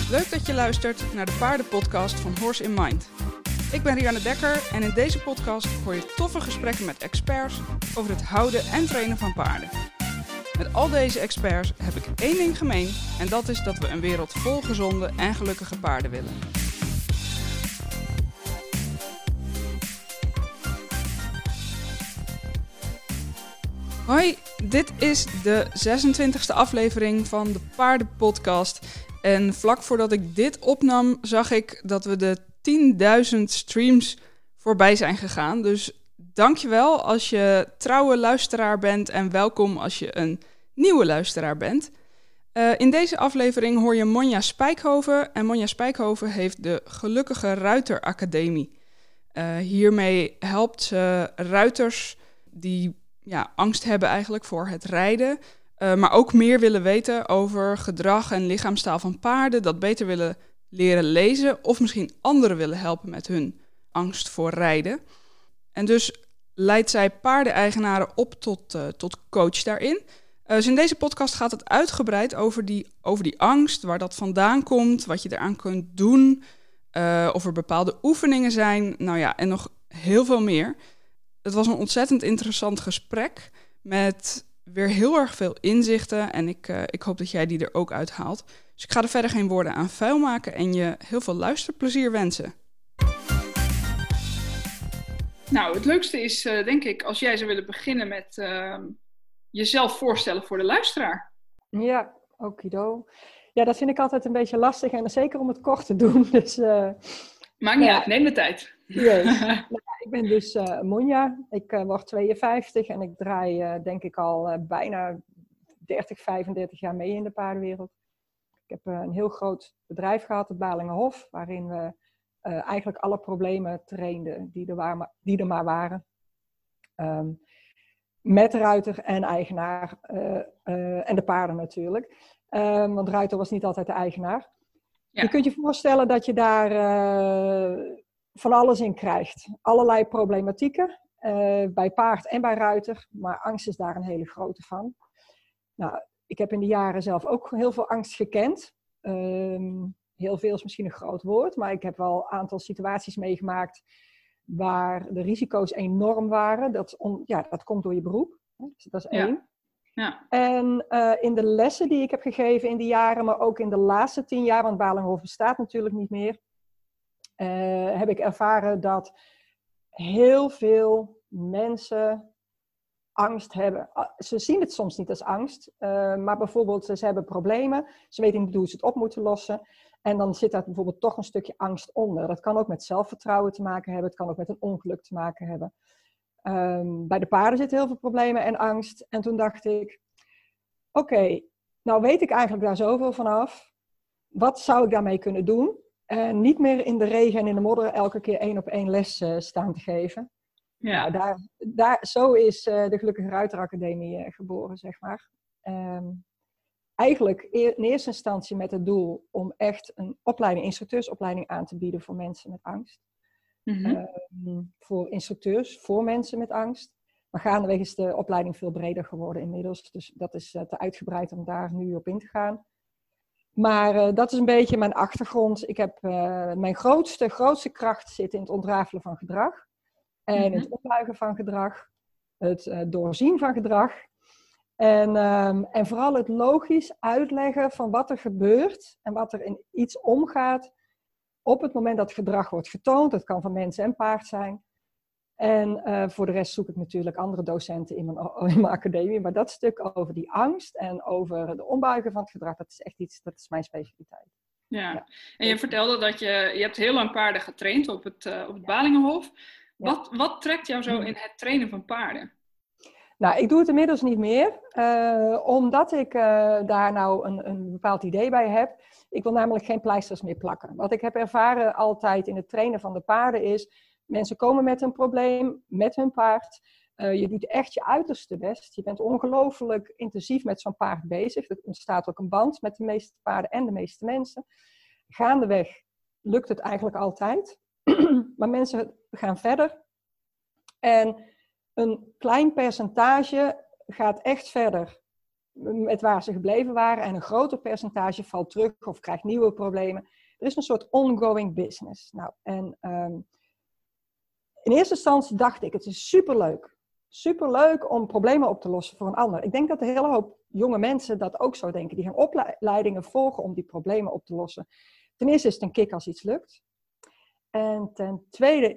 Leuk dat je luistert naar de paardenpodcast van Horse in Mind. Ik ben Rianne Dekker en in deze podcast hoor je toffe gesprekken met experts over het houden en trainen van paarden. Met al deze experts heb ik één ding gemeen en dat is dat we een wereld vol gezonde en gelukkige paarden willen. Hoi, dit is de 26e aflevering van de Paardenpodcast. En vlak voordat ik dit opnam, zag ik dat we de 10.000 streams voorbij zijn gegaan. Dus dankjewel als je trouwe luisteraar bent en welkom als je een nieuwe luisteraar bent. In deze aflevering hoor je Monja Spijkhoven. En Monja Spijkhoven heeft de Gelukkige Ruiter Academie. Hiermee helpt ze ruiters die angst hebben eigenlijk voor het rijden. Maar ook meer willen weten over gedrag en lichaamstaal van paarden. Dat beter willen leren lezen. Of misschien anderen willen helpen met hun angst voor rijden. En dus leidt zij paardeneigenaren op tot coach daarin. Dus in deze podcast gaat het uitgebreid over die angst. Waar dat vandaan komt. Wat je eraan kunt doen. Of er bepaalde oefeningen zijn. Nou ja, en nog heel veel meer. Het was een ontzettend interessant gesprek met weer heel erg veel inzichten en ik hoop dat jij die er ook uithaalt. Dus ik ga er verder geen woorden aan vuil maken en je heel veel luisterplezier wensen. Nou, het leukste is denk ik als jij zou willen beginnen met jezelf voorstellen voor de luisteraar. Ja, okido. Ja, dat vind ik altijd een beetje lastig en zeker om het kort te doen. Dus, maakt niet uit, neem de tijd. Yes. Ik ben dus Monja, ik word 52 en ik draai denk ik al bijna 30, 35 jaar mee in de paardenwereld. Ik heb een heel groot bedrijf gehad, het Balingenhof, waarin we eigenlijk alle problemen trainden die er maar waren. Met ruiter en eigenaar en de paarden natuurlijk. Want ruiter was niet altijd de eigenaar. Ja. Je kunt je voorstellen dat je daar van alles in krijgt. Allerlei problematieken, bij paard en bij ruiter. Maar angst is daar een hele grote van. Nou, ik heb in de jaren zelf ook heel veel angst gekend. Heel veel is misschien een groot woord. Maar ik heb wel een aantal situaties meegemaakt waar de risico's enorm waren. Dat komt door je beroep. Dus dat is één. Ja. En in de lessen die ik heb gegeven in die jaren, maar ook in de laatste 10 jaar, want Balingenhof bestaat natuurlijk niet meer, heb ik ervaren dat heel veel mensen angst hebben. Ze zien het soms niet als angst, maar bijvoorbeeld ze hebben problemen, ze weten niet hoe ze het op moeten lossen. En dan zit daar bijvoorbeeld toch een stukje angst onder. Dat kan ook met zelfvertrouwen te maken hebben, het kan ook met een ongeluk te maken hebben. Bij de paarden zitten heel veel problemen en angst. En toen dacht ik, oké, nou weet ik eigenlijk daar zoveel vanaf. Wat zou ik daarmee kunnen doen? Niet meer in de regen en in de modder elke keer 1-op-1 les staan te geven. Ja. Nou, zo is de Gelukkige Ruiter Academie geboren, zeg maar. Eigenlijk in eerste instantie met het doel om echt een instructeursopleiding aan te bieden voor mensen met angst. Mm-hmm. Voor instructeurs, voor mensen met angst. Maar gaandeweg is de opleiding veel breder geworden inmiddels. Dus dat is te uitgebreid om daar nu op in te gaan. Maar dat is een beetje mijn achtergrond. Ik heb mijn grootste kracht zit in het ontrafelen van gedrag. En het opbuigen van gedrag. Het doorzien van gedrag. En vooral het logisch uitleggen van wat er gebeurt. En wat er in iets omgaat. Op het moment dat gedrag wordt getoond, dat kan van mensen en paard zijn. En voor de rest zoek ik natuurlijk andere docenten in mijn academie. Maar dat stuk over die angst en over de ombuigen van het gedrag, dat is echt iets, dat is mijn specialiteit. Ja, en je vertelde dat je hebt heel lang paarden getraind op het Balingenhof. Ja. Wat trekt jou zo in het trainen van paarden? Nou, ik doe het inmiddels niet meer, omdat ik daar nou een bepaald idee bij heb. Ik wil namelijk geen pleisters meer plakken. Wat ik heb ervaren altijd in het trainen van de paarden is, mensen komen met een probleem, met hun paard. Je doet echt je uiterste best. Je bent ongelooflijk intensief met zo'n paard bezig. Er ontstaat ook een band met de meeste paarden en de meeste mensen. Gaandeweg lukt het eigenlijk altijd. Maar mensen gaan verder. En een klein percentage gaat echt verder met waar ze gebleven waren. En een groter percentage valt terug of krijgt nieuwe problemen. Er is een soort ongoing business. Nou, en in eerste instantie dacht ik, het is superleuk. Superleuk om problemen op te lossen voor een ander. Ik denk dat een hele hoop jonge mensen dat ook zo denken. Die gaan opleidingen volgen om die problemen op te lossen. Ten eerste is het een kick als iets lukt. En ten tweede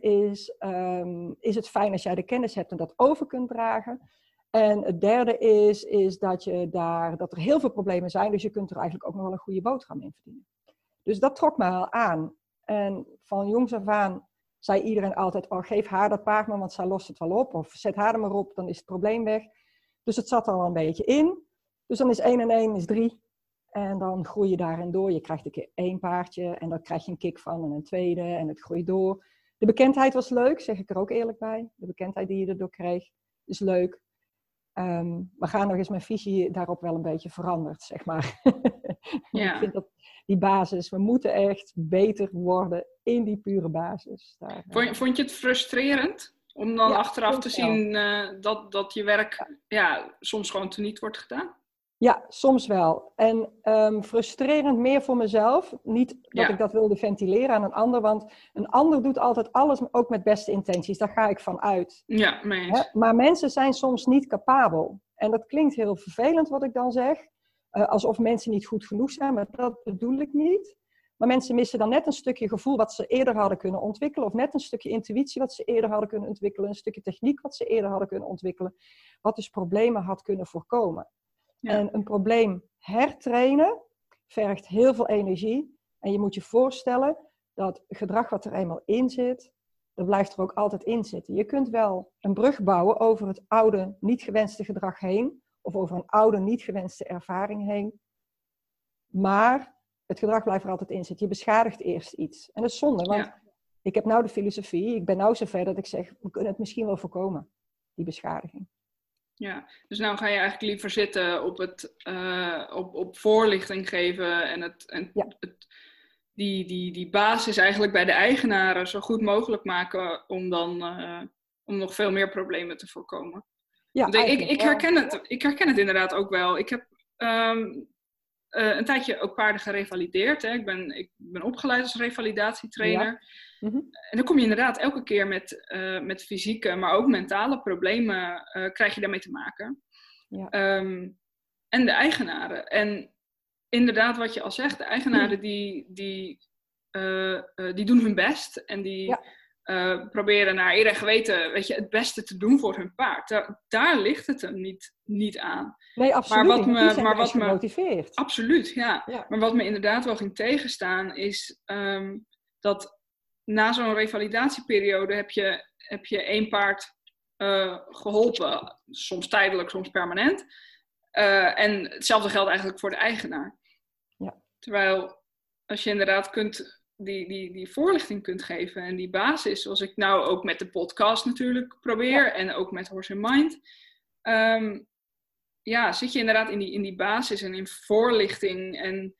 is het fijn als jij de kennis hebt en dat over kunt dragen. En het derde is dat er heel veel problemen zijn. Dus je kunt er eigenlijk ook nog wel een goede boterham in verdienen. Dus dat trok me wel aan. En van jongs af aan zei iedereen altijd, geef haar dat paard maar, want zij lost het wel op. Of zet haar er maar op, dan is het probleem weg. Dus het zat er al een beetje in. Dus dan is 1 en 1 is 3. En dan groei je daarin door. Je krijgt een keer 1 paardje en dan krijg je een kick van en een tweede en het groeit door. De bekendheid was leuk, zeg ik er ook eerlijk bij. De bekendheid die je erdoor kreeg is leuk. We gaan nog eens mijn visie daarop wel een beetje veranderd, zeg maar. Ja. Ik vind dat die basis, we moeten echt beter worden in die pure basis. Vond je het frustrerend om dan achteraf te zien dat je werk soms gewoon teniet wordt gedaan? Ja, soms wel. En frustrerend meer voor mezelf. Niet dat ik dat wilde ventileren aan een ander, want een ander doet altijd alles ook met beste intenties. Daar ga ik van uit. Ja, mee eens. Maar mensen zijn soms niet capabel. En dat klinkt heel vervelend wat ik dan zeg. Alsof mensen niet goed genoeg zijn, maar dat bedoel ik niet. Maar mensen missen dan net een stukje gevoel wat ze eerder hadden kunnen ontwikkelen. Of net een stukje intuïtie wat ze eerder hadden kunnen ontwikkelen. Een stukje techniek wat ze eerder hadden kunnen ontwikkelen. Wat dus problemen had kunnen voorkomen. Ja. En een probleem hertrainen vergt heel veel energie. En je moet je voorstellen dat gedrag wat er eenmaal in zit, dat blijft er ook altijd in zitten. Je kunt wel een brug bouwen over het oude niet gewenste gedrag heen. Of over een oude niet gewenste ervaring heen. Maar het gedrag blijft er altijd in zitten. Je beschadigt eerst iets. En dat is zonde, want ik heb nou de filosofie. Ik ben nou zover dat ik zeg, we kunnen het misschien wel voorkomen. Die beschadiging. Ja, dus nou ga je eigenlijk liever zitten op voorlichting geven en die basis eigenlijk bij de eigenaren zo goed mogelijk maken om dan om nog veel meer problemen te voorkomen. Ja, ik herken het inderdaad ook wel. Ik heb een tijdje ook paarden gerevalideerd. Hè. Ik ben opgeleid als revalidatietrainer. Ja. Mm-hmm. En dan kom je inderdaad elke keer met fysieke, maar ook mentale problemen krijg je daarmee te maken. Ja. En de eigenaren. En inderdaad, wat je al zegt, de eigenaren die doen hun best. En die proberen naar eer en geweten het beste te doen voor hun paard. Daar ligt het hem niet aan. Nee, absoluut. Maar wat me gemotiveerd. Absoluut, ja. Maar wat me inderdaad wel ging tegenstaan is dat na zo'n revalidatieperiode heb je 1 paard geholpen. Soms tijdelijk, soms permanent. En hetzelfde geldt eigenlijk voor de eigenaar. Ja. Terwijl als je inderdaad die voorlichting kunt geven en die basis, zoals ik nou ook met de podcast natuurlijk probeer en ook met Horse and Mind. Zit je inderdaad in die basis en in voorlichting en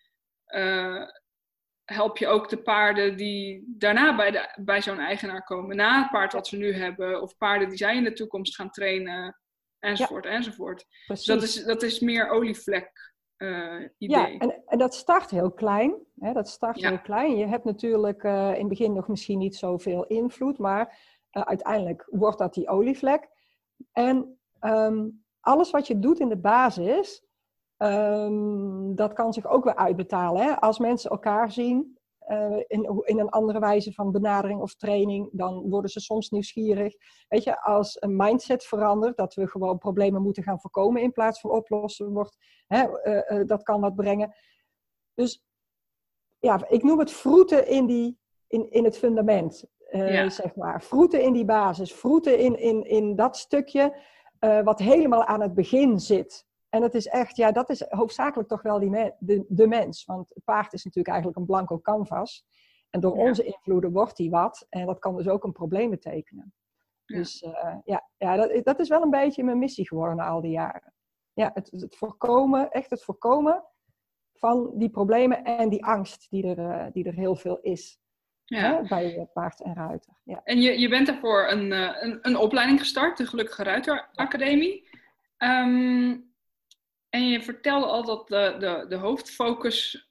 help je ook de paarden die daarna bij zo'n eigenaar komen, na het paard wat ze nu hebben, of paarden die zij in de toekomst gaan trainen, enzovoort, enzovoort. Dus dat is meer olievlek idee. Ja, en dat start heel klein. Hè? Dat start heel klein. Je hebt natuurlijk in het begin nog misschien niet zoveel invloed, maar uiteindelijk wordt dat die olievlek. En alles wat je doet in de basis, dat kan zich ook weer uitbetalen. Hè? Als mensen elkaar zien in een andere wijze van benadering of training, dan worden ze soms nieuwsgierig. Weet je, als een mindset verandert, dat we gewoon problemen moeten gaan voorkomen in plaats van oplossen, dat kan wat brengen. Dus ja, ik noem het vroeten in het fundament, zeg maar. Vroeten in die basis, vroeten in dat stukje wat helemaal aan het begin zit. En dat is echt, dat is hoofdzakelijk toch wel de mens. Want het paard is natuurlijk eigenlijk een blanco canvas. En door onze invloeden wordt hij wat. En dat kan dus ook een probleem betekenen. Ja. Dus dat is wel een beetje mijn missie geworden na al die jaren. Ja, het voorkomen van die problemen en die angst die er heel veel is. Ja. Bij paard en ruiter. Ja. En je bent daarvoor een opleiding gestart, de Gelukkige Ruiter Academie. En je vertelde al dat de hoofdfocus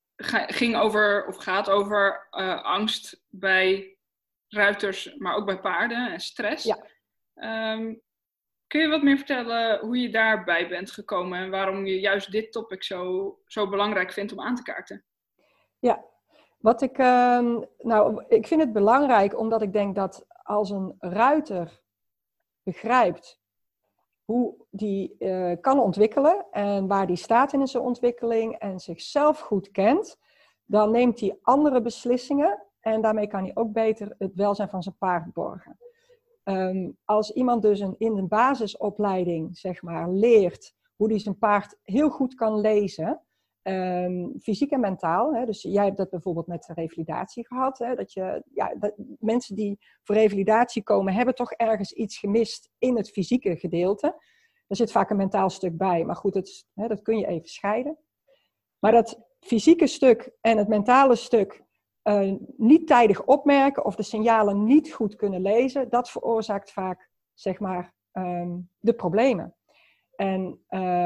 gaat over angst bij ruiters, maar ook bij paarden en stress. Ja. Kun je wat meer vertellen hoe je daarbij bent gekomen en waarom je juist dit topic zo belangrijk vindt om aan te kaarten? Ja, ik vind het belangrijk omdat ik denk dat als een ruiter begrijpt hoe die kan ontwikkelen en waar die staat in zijn ontwikkeling en zichzelf goed kent, dan neemt hij andere beslissingen en daarmee kan hij ook beter het welzijn van zijn paard borgen. Als iemand dus in een basisopleiding, zeg maar, leert hoe hij zijn paard heel goed kan lezen, fysiek en mentaal. Hè, dus jij hebt dat bijvoorbeeld met revalidatie gehad. Hè, mensen die voor revalidatie komen, hebben toch ergens iets gemist in het fysieke gedeelte. Er zit vaak een mentaal stuk bij, maar goed, dat kun je even scheiden. Maar dat fysieke stuk en het mentale stuk niet tijdig opmerken of de signalen niet goed kunnen lezen, dat veroorzaakt vaak, zeg maar, de problemen. En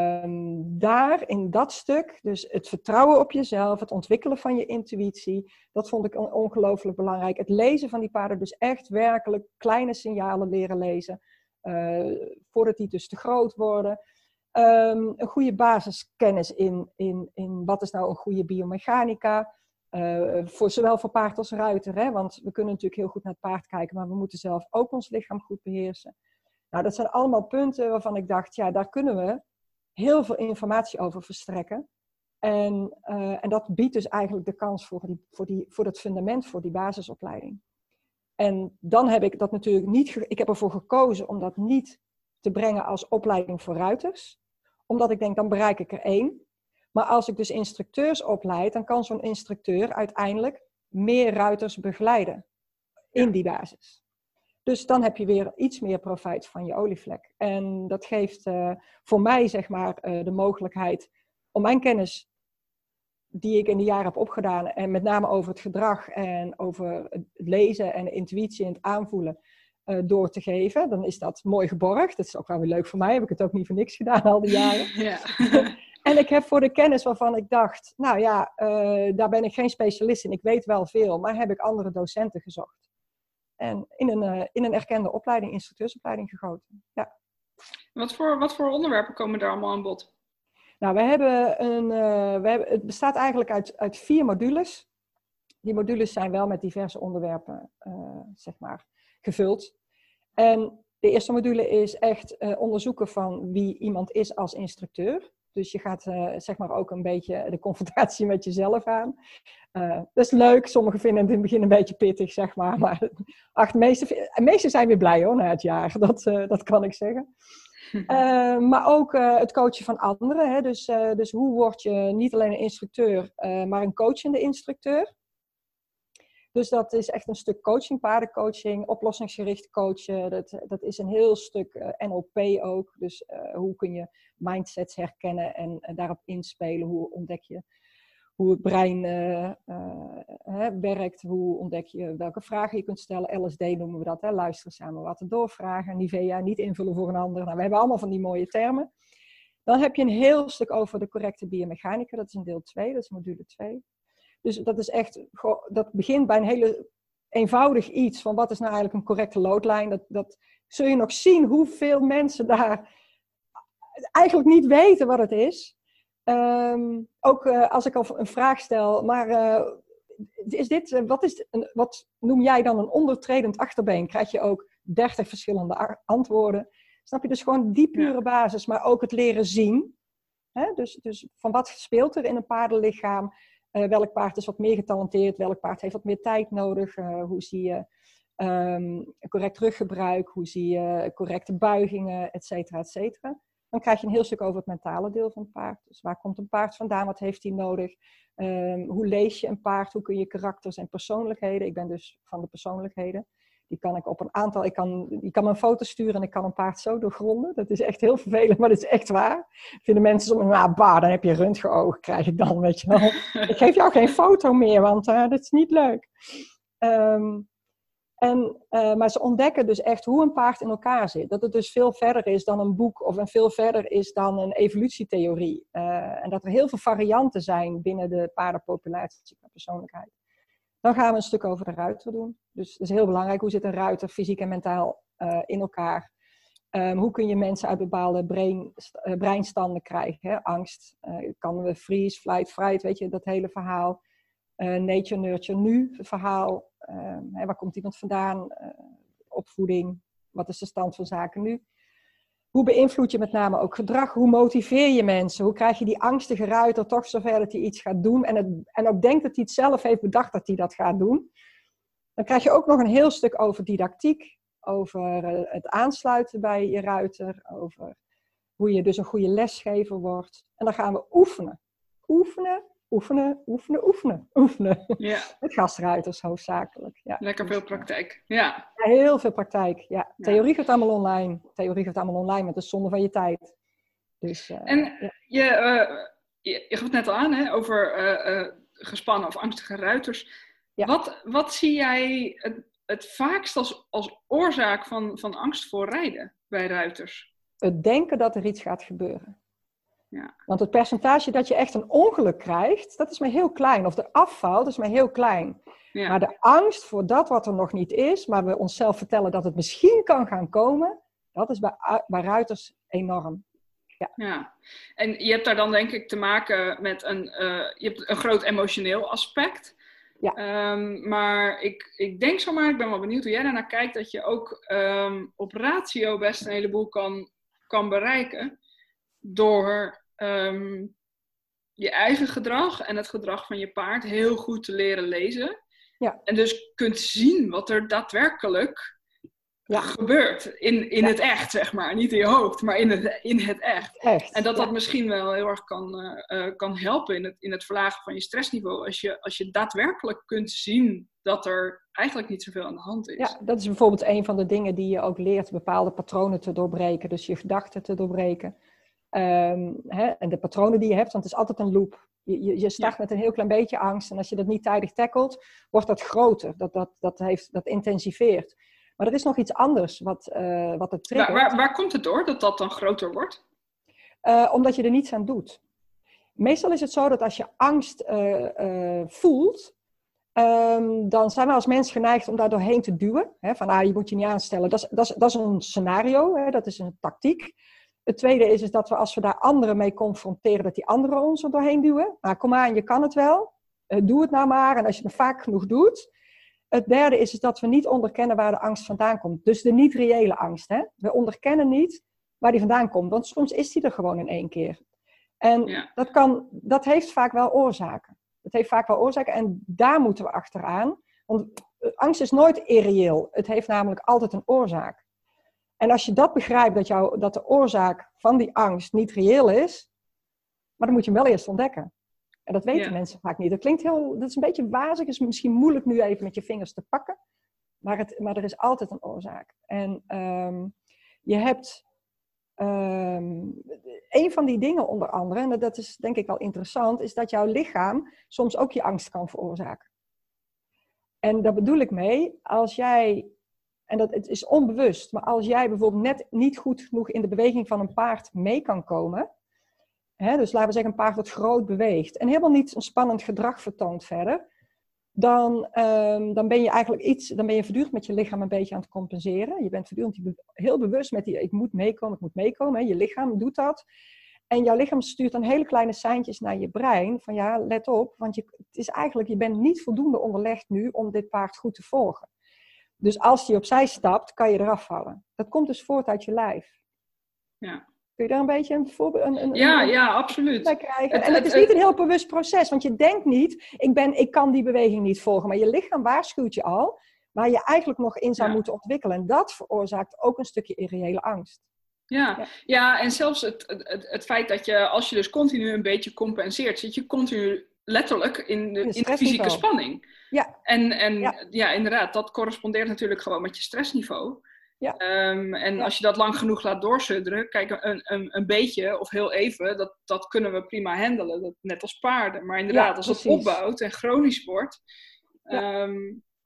daar, in dat stuk, dus het vertrouwen op jezelf, het ontwikkelen van je intuïtie, dat vond ik ongelooflijk belangrijk. Het lezen van die paarden, dus echt werkelijk kleine signalen leren lezen, voordat die dus te groot worden. Een goede basiskennis in wat is nou een goede biomechanica, zowel voor paard als ruiter. Hè? Want we kunnen natuurlijk heel goed naar het paard kijken, maar we moeten zelf ook ons lichaam goed beheersen. Nou, dat zijn allemaal punten waarvan ik dacht, ja, daar kunnen we heel veel informatie over verstrekken. En dat biedt dus eigenlijk de kans voor dat fundament, voor die basisopleiding. En dan heb ik dat natuurlijk niet, ik heb ervoor gekozen om dat niet te brengen als opleiding voor ruiters. Omdat ik denk, dan bereik ik er 1. Maar als ik dus instructeurs opleid, dan kan zo'n instructeur uiteindelijk meer ruiters begeleiden in die basis. Dus dan heb je weer iets meer profijt van je olievlek. En dat geeft voor mij, zeg maar, de mogelijkheid om mijn kennis die ik in de jaren heb opgedaan, en met name over het gedrag en over het lezen en de intuïtie en het aanvoelen, door te geven. Dan is dat mooi geborgd. Dat is ook wel weer leuk voor mij. Heb ik het ook niet voor niks gedaan al die jaren. Ja. En ik heb voor de kennis waarvan ik dacht, nou ja, daar ben ik geen specialist in. Ik weet wel veel, maar heb ik andere docenten gezocht. En in een erkende opleiding, instructeursopleiding gegoten. Ja. Wat voor onderwerpen komen daar allemaal aan bod? Nou, het bestaat eigenlijk uit 4 modules. Die modules zijn wel met diverse onderwerpen, zeg maar, gevuld. En de eerste module is echt onderzoeken van wie iemand is als instructeur. Dus je gaat zeg maar ook een beetje de confrontatie met jezelf aan. Dat is leuk. Sommigen vinden het in het begin een beetje pittig, zeg maar. Maar de meesten zijn weer blij hoor, na het jaar. Dat kan ik zeggen. Maar ook het coachen van anderen. Hè? Dus hoe word je niet alleen een instructeur, maar een coachende instructeur. Dus dat is echt een stuk coaching, paardencoaching, oplossingsgericht coachen. Dat is een heel stuk NLP ook. Dus hoe kun je mindsets herkennen en daarop inspelen? Hoe ontdek je hoe het brein werkt? Hoe ontdek je welke vragen je kunt stellen? LSD noemen we dat, hè? Luisteren samen wat te doorvragen. Nivea, niet invullen voor een ander. Nou, we hebben allemaal van die mooie termen. Dan heb je een heel stuk over de correcte biomechanica. Dat is in deel 2, dat is module 2. Dus dat is echt, dat begint bij een hele eenvoudig iets van wat is nou eigenlijk een correcte loodlijn. Dat zul je nog zien hoeveel mensen daar eigenlijk niet weten wat het is. Ook als ik al een vraag stel, maar wat noem jij dan een ondertredend achterbeen? Krijg je ook 30 verschillende antwoorden. Snap je? Dus gewoon die pure basis, maar ook het leren zien. Hè? Dus van wat speelt er in een paardenlichaam? Welk paard is wat meer getalenteerd? Welk paard heeft wat meer tijd nodig? Hoe zie je correct ruggebruik? Hoe zie je correcte buigingen? Et cetera, et cetera. Dan krijg je een heel stuk over het mentale deel van het paard. Dus waar komt een paard vandaan? Wat heeft hij nodig? Hoe lees je een paard? Hoe kun je karakters en persoonlijkheden? Ik ben dus van de persoonlijkheden. Die kan ik op een aantal... Je kan me een foto sturen en ik kan een paard zo doorgronden. Dat is echt heel vervelend, maar dat is echt waar. Vinden mensen soms, dan heb je röntgenoog, krijg ik dan, weet je wel. Ik geef jou geen foto meer, want dat is niet leuk. Maar ze ontdekken dus echt hoe een paard in elkaar zit. Dat het dus veel verder is dan een boek of veel verder is dan een evolutietheorie. En dat er heel veel varianten zijn binnen de paardenpopulatie qua persoonlijkheid. Dan gaan we een stuk over de ruiter doen. Dus dat is heel belangrijk. Hoe zit een ruiter fysiek en mentaal in elkaar? Hoe kun je mensen uit bepaalde breinstanden krijgen? Hè? Angst, kan we freeze, flight, fright, weet je, dat hele verhaal. Nature, nurture, nu verhaal. Waar komt iemand vandaan? Opvoeding, wat is de stand van zaken nu? Hoe beïnvloed je met name ook gedrag? Hoe motiveer je mensen? Hoe krijg je die angstige ruiter toch zover dat hij iets gaat doen? En ook denkt dat hij het zelf heeft bedacht dat hij dat gaat doen. Dan krijg je ook nog een heel stuk over didactiek. Over het aansluiten bij je ruiter. Over hoe je dus een goede lesgever wordt. En dan gaan we oefenen. Oefenen. Ja. Met gastruiters hoofdzakelijk. Ja. Lekker veel praktijk. Ja. Heel veel praktijk. Ja. Theorie gaat allemaal online. Maar het is zonde van je tijd. Dus, je gaf het net al aan, hè, over gespannen of angstige ruiters. Ja. Wat zie jij het vaakst als oorzaak van angst voor rijden bij ruiters? Het denken dat er iets gaat gebeuren. Ja. Want het percentage dat je echt een ongeluk krijgt, dat is maar heel klein. Of de afval, dat is maar heel klein. Ja. Maar de angst voor dat wat er nog niet is, maar we onszelf vertellen dat het misschien kan gaan komen, dat is bij ruiters enorm. Ja, en je hebt daar dan denk ik te maken met je hebt een groot emotioneel aspect. Ja. Maar ik denk zomaar, ik ben wel benieuwd hoe jij daarnaar kijkt, dat je ook op ratio best een heleboel kan bereiken door je eigen gedrag en het gedrag van je paard heel goed te leren lezen. Ja. En dus kunt zien wat er daadwerkelijk gebeurt in het echt, zeg maar. Niet in je hoofd, maar in het echt. En dat misschien wel heel erg kan helpen in het verlagen van je stressniveau. Als je daadwerkelijk kunt zien dat er eigenlijk niet zoveel aan de hand is. Ja, dat is bijvoorbeeld een van de dingen die je ook leert, bepaalde patronen te doorbreken. Dus je gedachten te doorbreken. En de patronen die je hebt, want het is altijd een loop. Je start met een heel klein beetje angst. En als je dat niet tijdig tackelt, wordt dat groter. Dat intensiveert. Maar er is nog iets anders wat het triggert. Waar komt het door dat dat dan groter wordt? Omdat je er niets aan doet. Meestal is het zo dat als je angst voelt, dan zijn we als mens geneigd om daar doorheen te duwen. Van je moet je niet aanstellen. Dat is een scenario, dat is een tactiek. Het tweede is dat we als we daar anderen mee confronteren, dat die anderen ons er doorheen duwen. Maar kom aan, je kan het wel. Doe het nou maar. En als je het vaak genoeg doet. Het derde is dat we niet onderkennen waar de angst vandaan komt. Dus de niet-reële angst. Hè? We onderkennen niet waar die vandaan komt. Want soms is die er gewoon in één keer. En dat heeft vaak wel oorzaken. En daar moeten we achteraan. Want angst is nooit irreëel. Het heeft namelijk altijd een oorzaak. En als je dat begrijpt, dat de oorzaak van die angst niet reëel is, maar dan moet je hem wel eerst ontdekken. En dat weten mensen vaak niet. Dat is een beetje wazig, is misschien moeilijk nu even met je vingers te pakken, maar er is altijd een oorzaak. En je hebt een van die dingen onder andere, en dat is denk ik wel interessant, is dat jouw lichaam soms ook je angst kan veroorzaken. En daar bedoel ik mee, als jij... En het is onbewust, maar als jij bijvoorbeeld net niet goed genoeg in de beweging van een paard mee kan komen, dus laten we zeggen een paard dat groot beweegt en helemaal niet een spannend gedrag vertoont verder, dan ben je voortdurend met je lichaam een beetje aan het compenseren. Je bent voortdurend heel bewust met ik moet meekomen. Je lichaam doet dat. En jouw lichaam stuurt dan hele kleine seintjes naar je brein van let op, want je bent niet voldoende onderlegd nu om dit paard goed te volgen. Dus als die opzij stapt, kan je eraf vallen. Dat komt dus voort uit je lijf. Ja. Kun je daar een beetje een voorbeeld... Ja, absoluut. Krijgen? En het is niet een heel bewust proces. Want je denkt niet, ik kan die beweging niet volgen. Maar je lichaam waarschuwt je al, waar je eigenlijk nog in zou moeten ontwikkelen. En dat veroorzaakt ook een stukje irreële angst. Ja, en zelfs het feit dat als je dus continu een beetje compenseert, zit je continu letterlijk in de fysieke spanning. Ja. En inderdaad, dat correspondeert natuurlijk gewoon met je stressniveau. Ja. Als je dat lang genoeg laat doorsudderen, kijk, een beetje of heel even, dat kunnen we prima handelen, net als paarden. Maar inderdaad, als het opbouwt en chronisch wordt,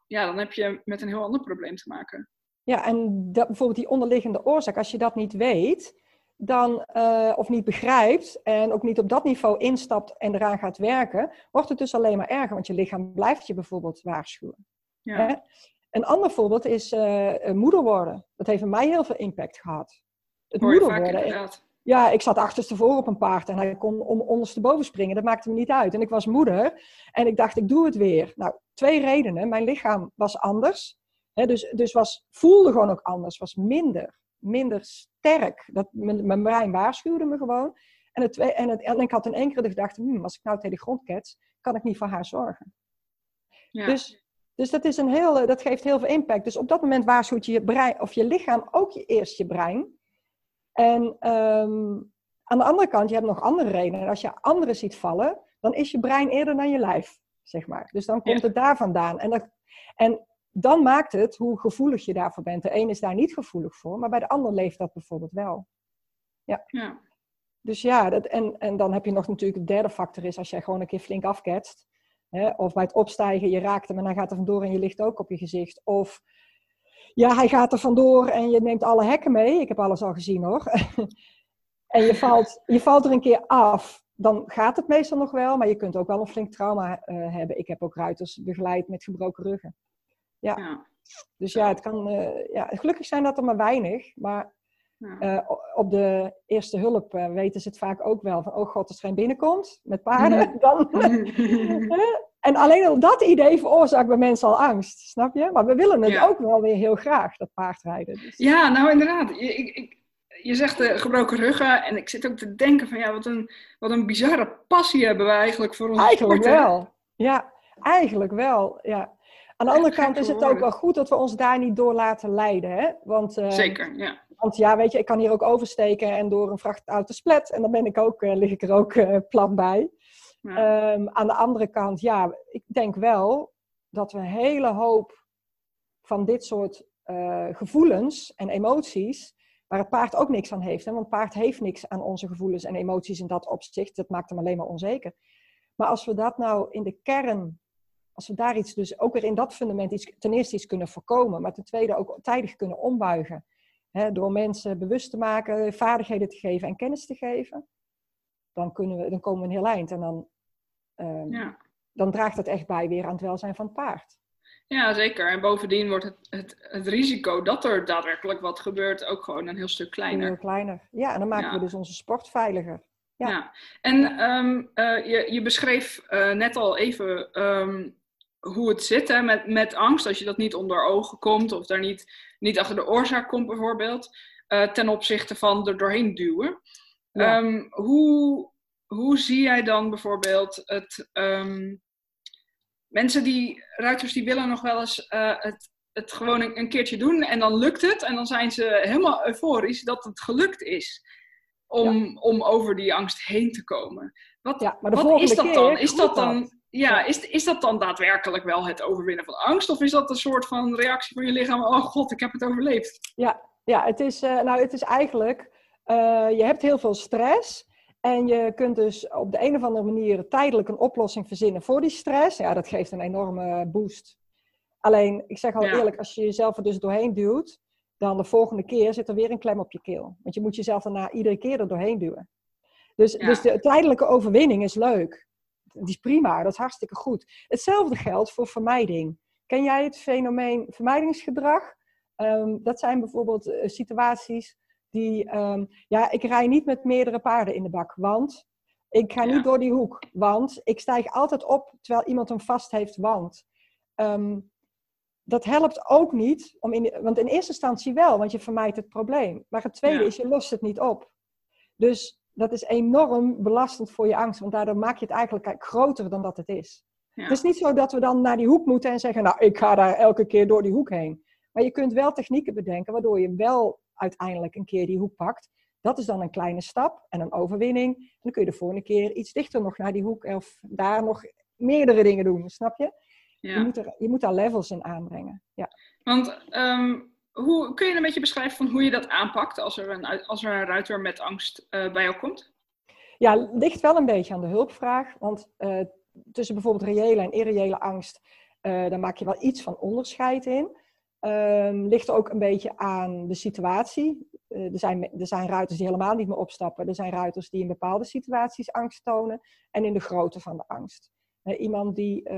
dan heb je met een heel ander probleem te maken. Ja, en bijvoorbeeld die onderliggende oorzaak, als je dat niet weet, dan, of niet begrijpt en ook niet op dat niveau instapt en eraan gaat werken, wordt het dus alleen maar erger, want je lichaam blijft je bijvoorbeeld waarschuwen. Ja. Hè? Een ander voorbeeld is moeder worden. Dat heeft bij mij heel veel impact gehad. Het hoor je moeder vaak worden. Inderdaad. Ja, ik zat achterstevoren op een paard en hij kon ondersteboven springen. Dat maakte me niet uit. En ik was moeder en ik dacht, ik doe het weer. Nou, 2 redenen. Mijn lichaam was anders. Hè, dus voelde gewoon ook anders. Was minder sterk. Mijn brein waarschuwde me gewoon. En ik had in één keer de gedachte, als ik nou tegen de grond kets, kan ik niet voor haar zorgen. Ja. Dus dat geeft heel veel impact. Dus op dat moment waarschuwt je brein, of je lichaam ook eerst je brein. En aan de andere kant, je hebt nog andere redenen. En als je anderen ziet vallen, dan is je brein eerder dan je lijf, zeg maar. Dus dan komt het daar vandaan. En dan maakt het hoe gevoelig je daarvoor bent. De een is daar niet gevoelig voor, maar bij de ander leeft dat bijvoorbeeld wel. Ja. Dus ja, en dan heb je nog natuurlijk de derde factor is als jij gewoon een keer flink afketst. Hè, of bij het opstijgen, je raakt hem en hij gaat er vandoor en je ligt ook op je gezicht. Of ja, hij gaat er vandoor en je neemt alle hekken mee. Ik heb alles al gezien hoor. En je valt er een keer af. Dan gaat het meestal nog wel, maar je kunt ook wel een flink trauma hebben. Ik heb ook ruiters begeleid met gebroken ruggen. Ja. Dus ja, het kan... gelukkig zijn dat er maar weinig. Maar op de eerste hulp weten ze het vaak ook wel. Van, oh god, als er geen binnenkomt met paarden, dan... En alleen al dat idee veroorzaakt bij mensen al angst, snap je? Maar we willen het ook wel weer heel graag, dat paardrijden. Dus. Ja, nou inderdaad. Je zegt gebroken ruggen en ik zit ook te denken van wat een bizarre passie hebben we eigenlijk voor onze eigenlijk sport, wel. Ja, eigenlijk wel. Ja. Aan de andere kant is het ook wel goed dat we ons daar niet door laten leiden. Hè? Want, zeker, ja. Want ja, weet je, ik kan hier ook oversteken en door een vrachtauto splet. En dan lig ik er ook plat bij. Ja. Aan de andere kant, ja, ik denk wel dat we een hele hoop van dit soort gevoelens en emoties, waar het paard ook niks aan heeft. Hè? Want het paard heeft niks aan onze gevoelens en emoties in dat opzicht. Dat maakt hem alleen maar onzeker. Maar als we dat nou in de kern, als we daar iets, dus ook weer in dat fundament ten eerste iets kunnen voorkomen, maar ten tweede ook tijdig kunnen ombuigen. Hè? Door mensen bewust te maken, vaardigheden te geven en kennis te geven. Dan komen we een heel eind. En dan draagt het echt bij weer aan het welzijn van het paard. Ja, zeker. En bovendien wordt het risico dat er daadwerkelijk wat gebeurt ook gewoon een heel stuk kleiner. Heel kleiner. Ja, en dan maken we dus onze sport veiliger. Ja. En je beschreef net al even hoe het zit hè, met angst. Als je dat niet onder ogen komt of daar niet achter de oorzaak komt bijvoorbeeld. Ten opzichte van er doorheen duwen. Ja. Hoe zie jij dan bijvoorbeeld ruiters die willen nog wel eens het gewoon een keertje doen en dan lukt het. En dan zijn ze helemaal euforisch dat het gelukt is om over die angst heen te komen. Wat is dat dan? Is dat dan daadwerkelijk wel het overwinnen van angst? Of is dat een soort van reactie van je lichaam? Oh god, ik heb het overleefd. Ja, het is eigenlijk... je hebt heel veel stress... En je kunt dus op de een of andere manier tijdelijk een oplossing verzinnen voor die stress. Ja, dat geeft een enorme boost. Alleen, ik zeg al eerlijk, als je jezelf er dus doorheen duwt, dan de volgende keer zit er weer een klem op je keel. Want je moet jezelf daarna iedere keer er doorheen duwen. Dus de tijdelijke overwinning is leuk. Die is prima, dat is hartstikke goed. Hetzelfde geldt voor vermijding. Ken jij het fenomeen vermijdingsgedrag? Dat zijn bijvoorbeeld situaties... ik rij niet met meerdere paarden in de bak, want ik ga niet door die hoek, want ik stijg altijd op terwijl iemand hem vast heeft, want dat helpt ook niet, want in eerste instantie wel, want je vermijdt het probleem. Maar het tweede is, je lost het niet op. Dus dat is enorm belastend voor je angst, want daardoor maak je het eigenlijk groter dan dat het is. Ja. Het is niet zo dat we dan naar die hoek moeten en zeggen, nou, ik ga daar elke keer door die hoek heen. Maar je kunt wel technieken bedenken, waardoor je wel uiteindelijk een keer die hoek pakt. Dat is dan een kleine stap en een overwinning. En dan kun je de volgende keer iets dichter nog naar die hoek of daar nog meerdere dingen doen, snap je? Ja. Je moet daar levels in aanbrengen. Ja. Want kun je een beetje beschrijven van hoe je dat aanpakt als er een ruiter met angst bij jou komt? Ja, het ligt wel een beetje aan de hulpvraag. Want tussen bijvoorbeeld reële en irreële angst Dan maak je wel iets van onderscheid in. Ligt ook een beetje aan de situatie. Er zijn ruiters die helemaal niet meer opstappen. Er zijn ruiters die in bepaalde situaties angst tonen. En in de grootte van de angst. Iemand die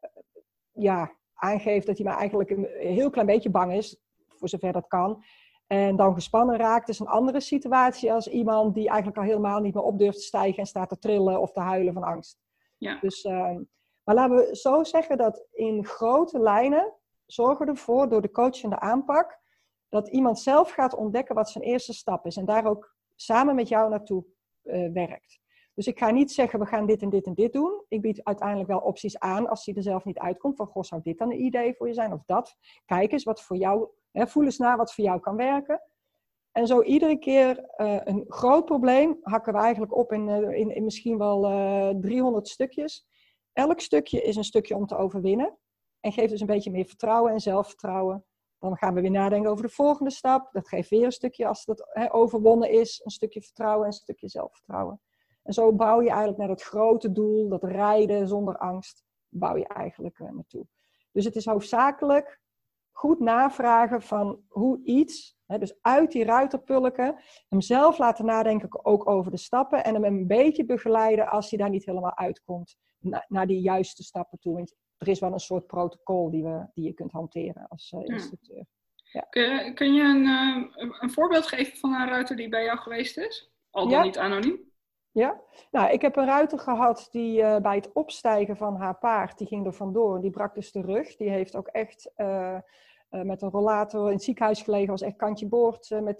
aangeeft dat hij maar eigenlijk een heel klein beetje bang is. Voor zover dat kan. En dan gespannen raakt. Is een andere situatie als iemand die eigenlijk al helemaal niet meer op durft te stijgen. En staat te trillen of te huilen van angst. Ja. Dus, maar laten we zo zeggen dat in grote lijnen zorgen we ervoor door de coachende aanpak dat iemand zelf gaat ontdekken wat zijn eerste stap is. En daar ook samen met jou naartoe werkt. Dus ik ga niet zeggen we gaan dit en dit en dit doen. Ik bied uiteindelijk wel opties aan als hij er zelf niet uitkomt. Van goh, zou dit dan een idee voor je zijn of dat? Kijk eens wat voor jou, voel eens na wat voor jou kan werken. En zo iedere keer een groot probleem hakken we eigenlijk op in misschien wel 300 stukjes. Elk stukje is een stukje om te overwinnen. En geeft dus een beetje meer vertrouwen en zelfvertrouwen. Dan gaan we weer nadenken over de volgende stap. Dat geeft weer een stukje, als dat overwonnen is, een stukje vertrouwen en een stukje zelfvertrouwen. En zo bouw je eigenlijk naar dat grote doel, dat rijden zonder angst, bouw je eigenlijk naartoe. Dus het is hoofdzakelijk goed navragen van hoe iets, dus uit die ruiterpulken, hem zelf laten nadenken ook over de stappen en hem een beetje begeleiden als hij daar niet helemaal uitkomt, naar die juiste stappen toe. Want er is wel een soort protocol die je kunt hanteren als instructeur. Ja. Kun je een voorbeeld geven van een ruiter die bij jou geweest is? Al dan niet anoniem? Ja, nou, ik heb een ruiter gehad die bij het opstijgen van haar paard, die ging er vandoor. Die brak dus de rug. Die heeft ook echt met een rollator in het ziekenhuis gelegen. Was echt kantje boord met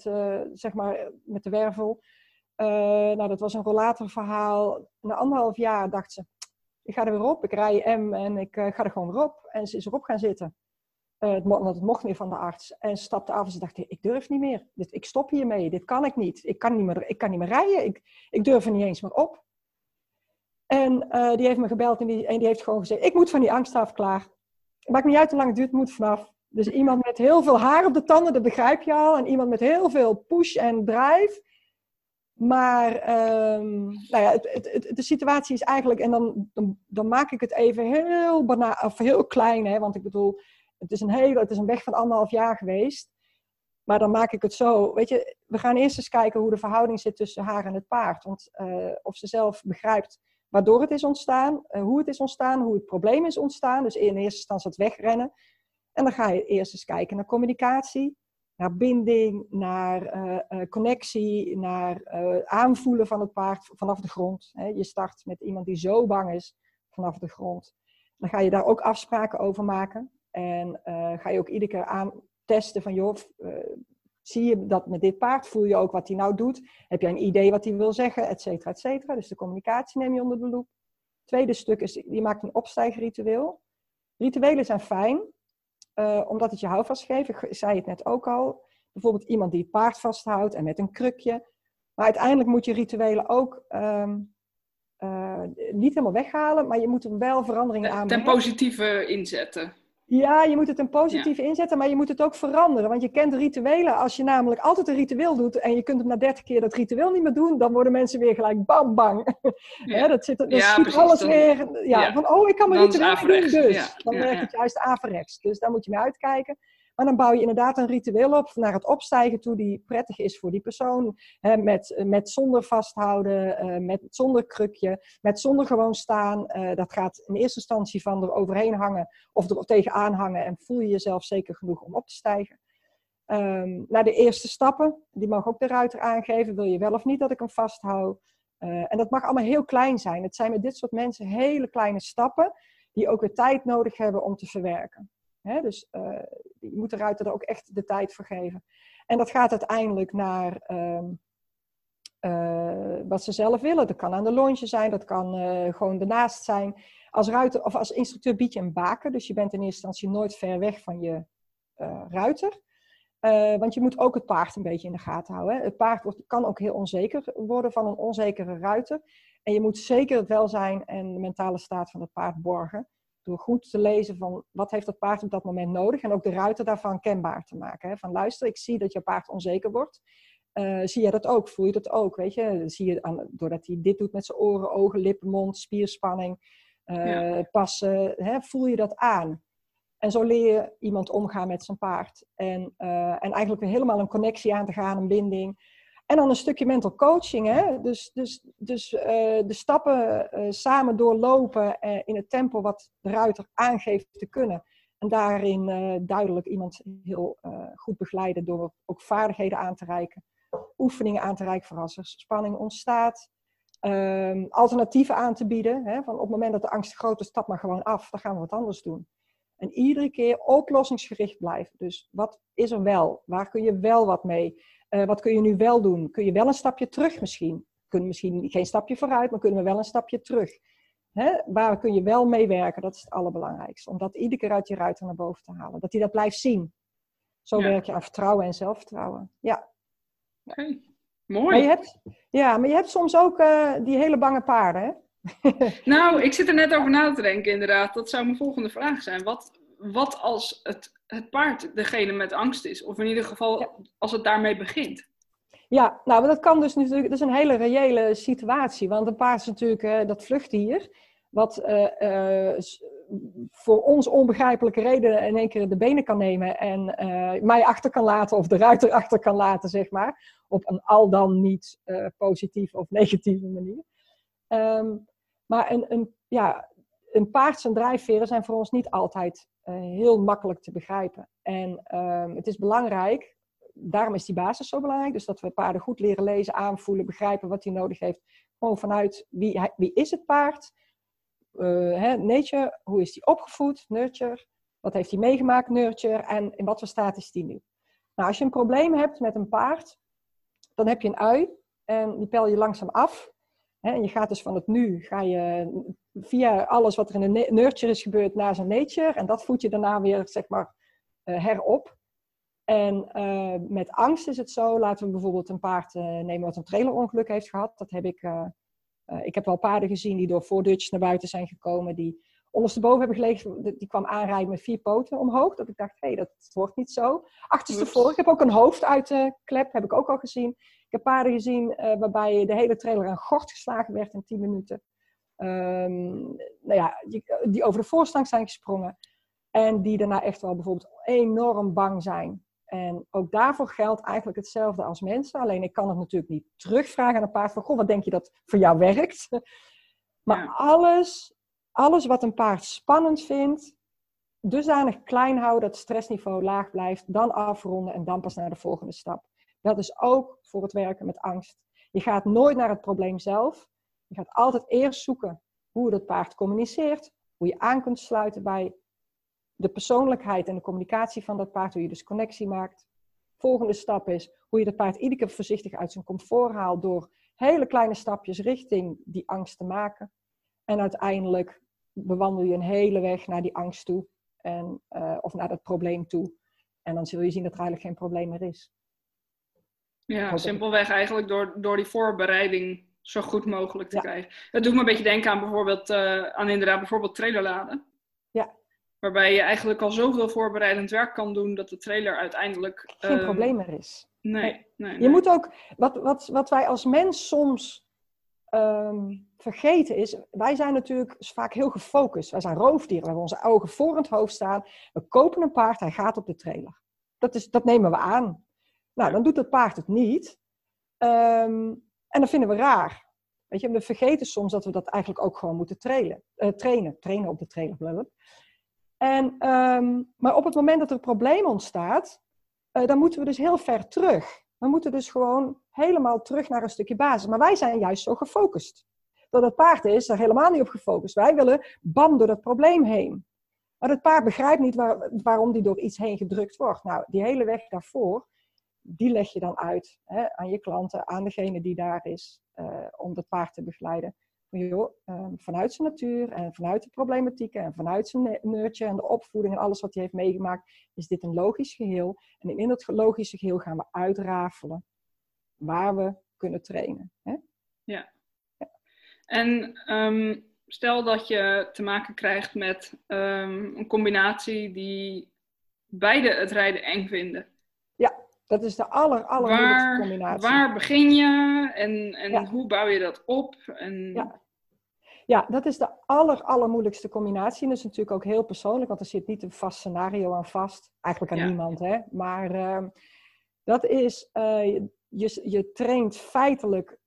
de wervel. Nou, dat was een rollatorverhaal. Na 1,5 jaar dacht ze, ik ga er weer op. Ik rij M en ik ga er gewoon weer op. En ze is erop gaan zitten. Want het mocht niet van de arts. En ze stapte af en ze dacht, ik durf niet meer. Ik stop hiermee. Dit kan ik niet. Ik kan niet meer rijden. Ik durf er niet eens meer op. En die heeft me gebeld en die heeft gewoon gezegd, ik moet van die angst af, klaar. Maakt niet uit hoe lang het duurt, het moet vanaf. Dus iemand met heel veel haar op de tanden, dat begrijp je al. En iemand met heel veel push en drive. Maar de situatie is eigenlijk, en dan maak ik het even heel banaal, of heel klein, hè, want ik bedoel, het is een weg van 1,5 jaar geweest. Maar dan maak ik het zo, weet je, we gaan eerst eens kijken hoe de verhouding zit tussen haar en het paard. Want of ze zelf begrijpt waardoor het is ontstaan, hoe het is ontstaan, hoe het probleem is ontstaan. Dus in eerste instantie het wegrennen. En dan ga je eerst eens kijken naar communicatie, naar binding, naar connectie, naar aanvoelen van het paard vanaf de grond. Hè. Je start met iemand die zo bang is vanaf de grond. Dan ga je daar ook afspraken over maken. En ga je ook iedere keer aantesten van, joh, zie je dat met dit paard? Voel je ook wat hij nou doet? Heb jij een idee wat hij wil zeggen? Et cetera, et cetera. Dus de communicatie neem je onder de loep. Tweede stuk is, je maakt een opstijgritueel. Rituelen zijn fijn, omdat het je houvast geeft. Ik zei het net ook al. Bijvoorbeeld iemand die het paard vasthoudt en met een krukje. Maar uiteindelijk moet je rituelen ook niet helemaal weghalen, maar je moet er wel veranderingen aan brengen. Ten positieve inzetten. Ja, je moet het een positief inzetten, maar je moet het ook veranderen. Want je kent rituelen. Als je namelijk altijd een ritueel doet en je kunt hem na 30 keer dat ritueel niet meer doen, dan worden mensen weer gelijk bam, bang. Ja. Dat schiet precies, alles weer. Ja, van ik kan mijn ritueel niet doen, dus. Ja. Dan werkt het juist averechts. Dus daar moet je mee uitkijken. Maar dan bouw je inderdaad een ritueel op naar het opstijgen toe die prettig is voor die persoon. Met zonder vasthouden, zonder krukje, met zonder gewoon staan. Dat gaat in eerste instantie van er overheen hangen of er tegenaan hangen. En voel je jezelf zeker genoeg om op te stijgen. Naar de eerste stappen, die mag ook de ruiter aangeven. Wil je wel of niet dat ik hem vasthoud? En dat mag allemaal heel klein zijn. Het zijn met dit soort mensen hele kleine stappen die ook weer tijd nodig hebben om te verwerken. Dus je moet de ruiter er ook echt de tijd voor geven. En dat gaat uiteindelijk naar wat ze zelf willen. Dat kan aan de longe zijn, dat kan gewoon ernaast zijn. Als ruiter of als instructeur bied je een baken. Dus je bent in eerste instantie nooit ver weg van je ruiter. Want je moet ook het paard een beetje in de gaten houden. Hè. Het paard kan ook heel onzeker worden van een onzekere ruiter. En je moet zeker het welzijn en de mentale staat van het paard borgen. Door goed te lezen van wat heeft dat paard op dat moment nodig. En ook de ruiter daarvan kenbaar te maken. Hè. Van luister, ik zie dat je paard onzeker wordt. Zie jij dat ook? Voel je dat ook? Weet je? Zie je doordat hij dit doet met zijn oren, ogen, lippen, mond, spierspanning, passen. Hè, voel je dat aan? En zo leer je iemand omgaan met zijn paard. En eigenlijk weer helemaal een connectie aan te gaan, een binding. En dan een stukje mental coaching. Hè? Dus de stappen samen doorlopen in het tempo wat de ruiter aangeeft te kunnen. En daarin duidelijk iemand heel goed begeleiden door ook vaardigheden aan te reiken. Oefeningen aan te reiken voor als er spanning ontstaat. Alternatieven aan te bieden. Hè? Van op het moment dat de angst groot is, stap maar gewoon af. Dan gaan we wat anders doen. En iedere keer oplossingsgericht blijven. Dus wat is er wel? Waar kun je wel wat mee? Wat kun je nu wel doen? Kun je wel een stapje terug misschien? Kunnen misschien geen stapje vooruit, maar kunnen we wel een stapje terug? Hè? Waar kun je wel mee werken? Dat is het allerbelangrijkste. Om dat iedere keer uit je ruiter naar boven te halen. Dat hij dat blijft zien. Zo werk je aan vertrouwen en zelfvertrouwen. Ja. Oké, mooi. Maar je hebt soms ook die hele bange paarden, hè? Nou, ik zit er net over na te denken inderdaad. Dat zou mijn volgende vraag zijn. Wat als het paard degene met angst is? Of in ieder geval als het daarmee begint? Ja, nou, dat kan dus natuurlijk... Dat is een hele reële situatie. Want een paard is natuurlijk dat vluchtdier. Wat voor ons onbegrijpelijke redenen in één keer de benen kan nemen. En mij achter kan laten of de ruiter achter kan laten, zeg maar. Op een al dan niet positieve of negatieve manier. Maar een paard zijn drijfveren zijn voor ons niet altijd heel makkelijk te begrijpen. En het is belangrijk, daarom is die basis zo belangrijk, dus dat we paarden goed leren lezen, aanvoelen, begrijpen wat hij nodig heeft. Gewoon vanuit wie is het paard? Nature, hoe is hij opgevoed? Nurture. Wat heeft hij meegemaakt? Nurture. En in wat voor staat is hij nu? Nou, als je een probleem hebt met een paard, dan heb je een ui en die pel je langzaam af. En je gaat dus van het nu, ga je via alles wat er in de nurture is gebeurd naar zijn nature. En dat voed je daarna weer, zeg maar, herop. En met angst is het zo, laten we bijvoorbeeld een paard nemen wat een trailerongeluk heeft gehad. Dat heb ik heb wel paarden gezien die door voordeurtjes naar buiten zijn gekomen. Die ondersteboven hebben gelegen, die kwam aanrijden met 4 poten omhoog. Dat ik dacht, dat wordt niet zo. Achterstevoren, ik heb ook een hoofd uit de klep, heb ik ook al gezien. Ik heb paarden gezien waarbij de hele trailer aan gort geslagen werd in 10 minuten. Die over de voorstang zijn gesprongen. En die daarna echt wel bijvoorbeeld enorm bang zijn. En ook daarvoor geldt eigenlijk hetzelfde als mensen. Alleen ik kan het natuurlijk niet terugvragen aan een paard van, goh, wat denk je dat voor jou werkt? Maar alles wat een paard spannend vindt, dusdanig klein houden dat het stressniveau laag blijft, dan afronden en dan pas naar de volgende stap. Dat is ook voor het werken met angst. Je gaat nooit naar het probleem zelf. Je gaat altijd eerst zoeken hoe het paard communiceert, hoe je aan kunt sluiten bij de persoonlijkheid en de communicatie van dat paard, hoe je dus connectie maakt. Volgende stap is hoe je dat paard iedere keer voorzichtig uit zijn comfort haalt door hele kleine stapjes richting die angst te maken. En uiteindelijk bewandel je een hele weg naar die angst toe of naar dat probleem toe. En dan zul je zien dat er eigenlijk geen probleem meer is. Ja, simpelweg eigenlijk door die voorbereiding zo goed mogelijk te krijgen. Dat doet me een beetje denken aan bijvoorbeeld trailerladen. Ja. Waarbij je eigenlijk al zoveel voorbereidend werk kan doen dat de trailer uiteindelijk geen probleem meer is. Nee. Je moet ook, wat wij als mens soms vergeten is, wij zijn natuurlijk vaak heel gefocust. Wij zijn roofdieren, we hebben onze ogen voor het hoofd staan. We kopen een paard, hij gaat op de trailer. Dat nemen we aan. Nou, dan doet het paard het niet. En dat vinden we raar. Weet je, we vergeten soms dat we dat eigenlijk ook gewoon moeten trainen op de trailer. Maar op het moment dat er een probleem ontstaat, dan moeten we dus heel ver terug. We moeten dus gewoon helemaal terug naar een stukje basis. Maar wij zijn juist zo gefocust. Dat het paard is er helemaal niet op gefocust. Wij willen bam door dat probleem heen. Maar het paard begrijpt niet waarom die door iets heen gedrukt wordt. Nou, die hele weg daarvoor, die leg je dan uit aan je klanten, aan degene die daar is, om dat paard te begeleiden. Vanuit zijn natuur en vanuit de problematieken en vanuit zijn nurture en de opvoeding en alles wat hij heeft meegemaakt, is dit een logisch geheel. En in dat logische geheel gaan we uitrafelen waar we kunnen trainen. Hè? Ja. En stel dat je te maken krijgt met een combinatie die beide het rijden eng vinden. Ja, dat is de allermoeilijkste combinatie. Waar begin je en hoe bouw je dat op? Ja, dat is de allermoeilijkste combinatie. En dat is natuurlijk ook heel persoonlijk, want er zit niet een vast scenario aan vast. Eigenlijk aan niemand, hè. Maar dat is, je traint feitelijk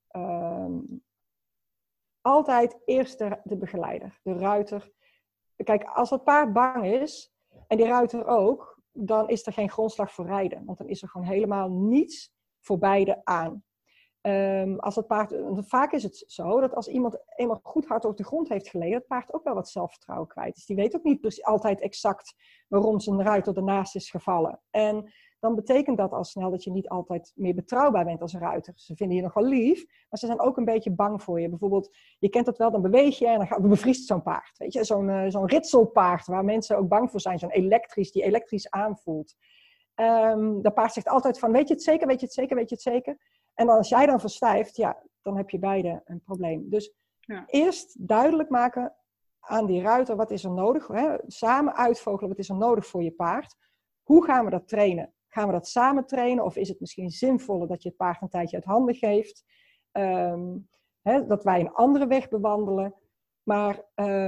altijd eerst de begeleider, de ruiter. Kijk, als het paard bang is, en die ruiter ook, dan is er geen grondslag voor rijden. Want dan is er gewoon helemaal niets voor beide aan. Als het paard, vaak is het zo dat als iemand eenmaal goed hard op de grond heeft gelegen, het paard ook wel wat zelfvertrouwen kwijt is. Die weet ook niet altijd exact waarom zijn ruiter ernaast is gevallen. En dan betekent dat al snel dat je niet altijd meer betrouwbaar bent als ruiter. Ze vinden je nog wel lief, maar ze zijn ook een beetje bang voor je. Bijvoorbeeld, je kent dat wel, dan beweeg je en dan bevriest zo'n paard. Weet je, zo'n ritselpaard waar mensen ook bang voor zijn. Zo'n die elektrisch aanvoelt. Dat paard zegt altijd van, weet je het zeker, weet je het zeker, weet je het zeker? En als jij dan verstijft, ja, dan heb je beide een probleem. Dus eerst duidelijk maken aan die ruiter, wat is er nodig? Hè? Samen uitvogelen, wat is er nodig voor je paard? Hoe gaan we dat trainen? Gaan we dat samen trainen? Of is het misschien zinvoller dat je het paard een tijdje uit handen geeft? Dat wij een andere weg bewandelen. Maar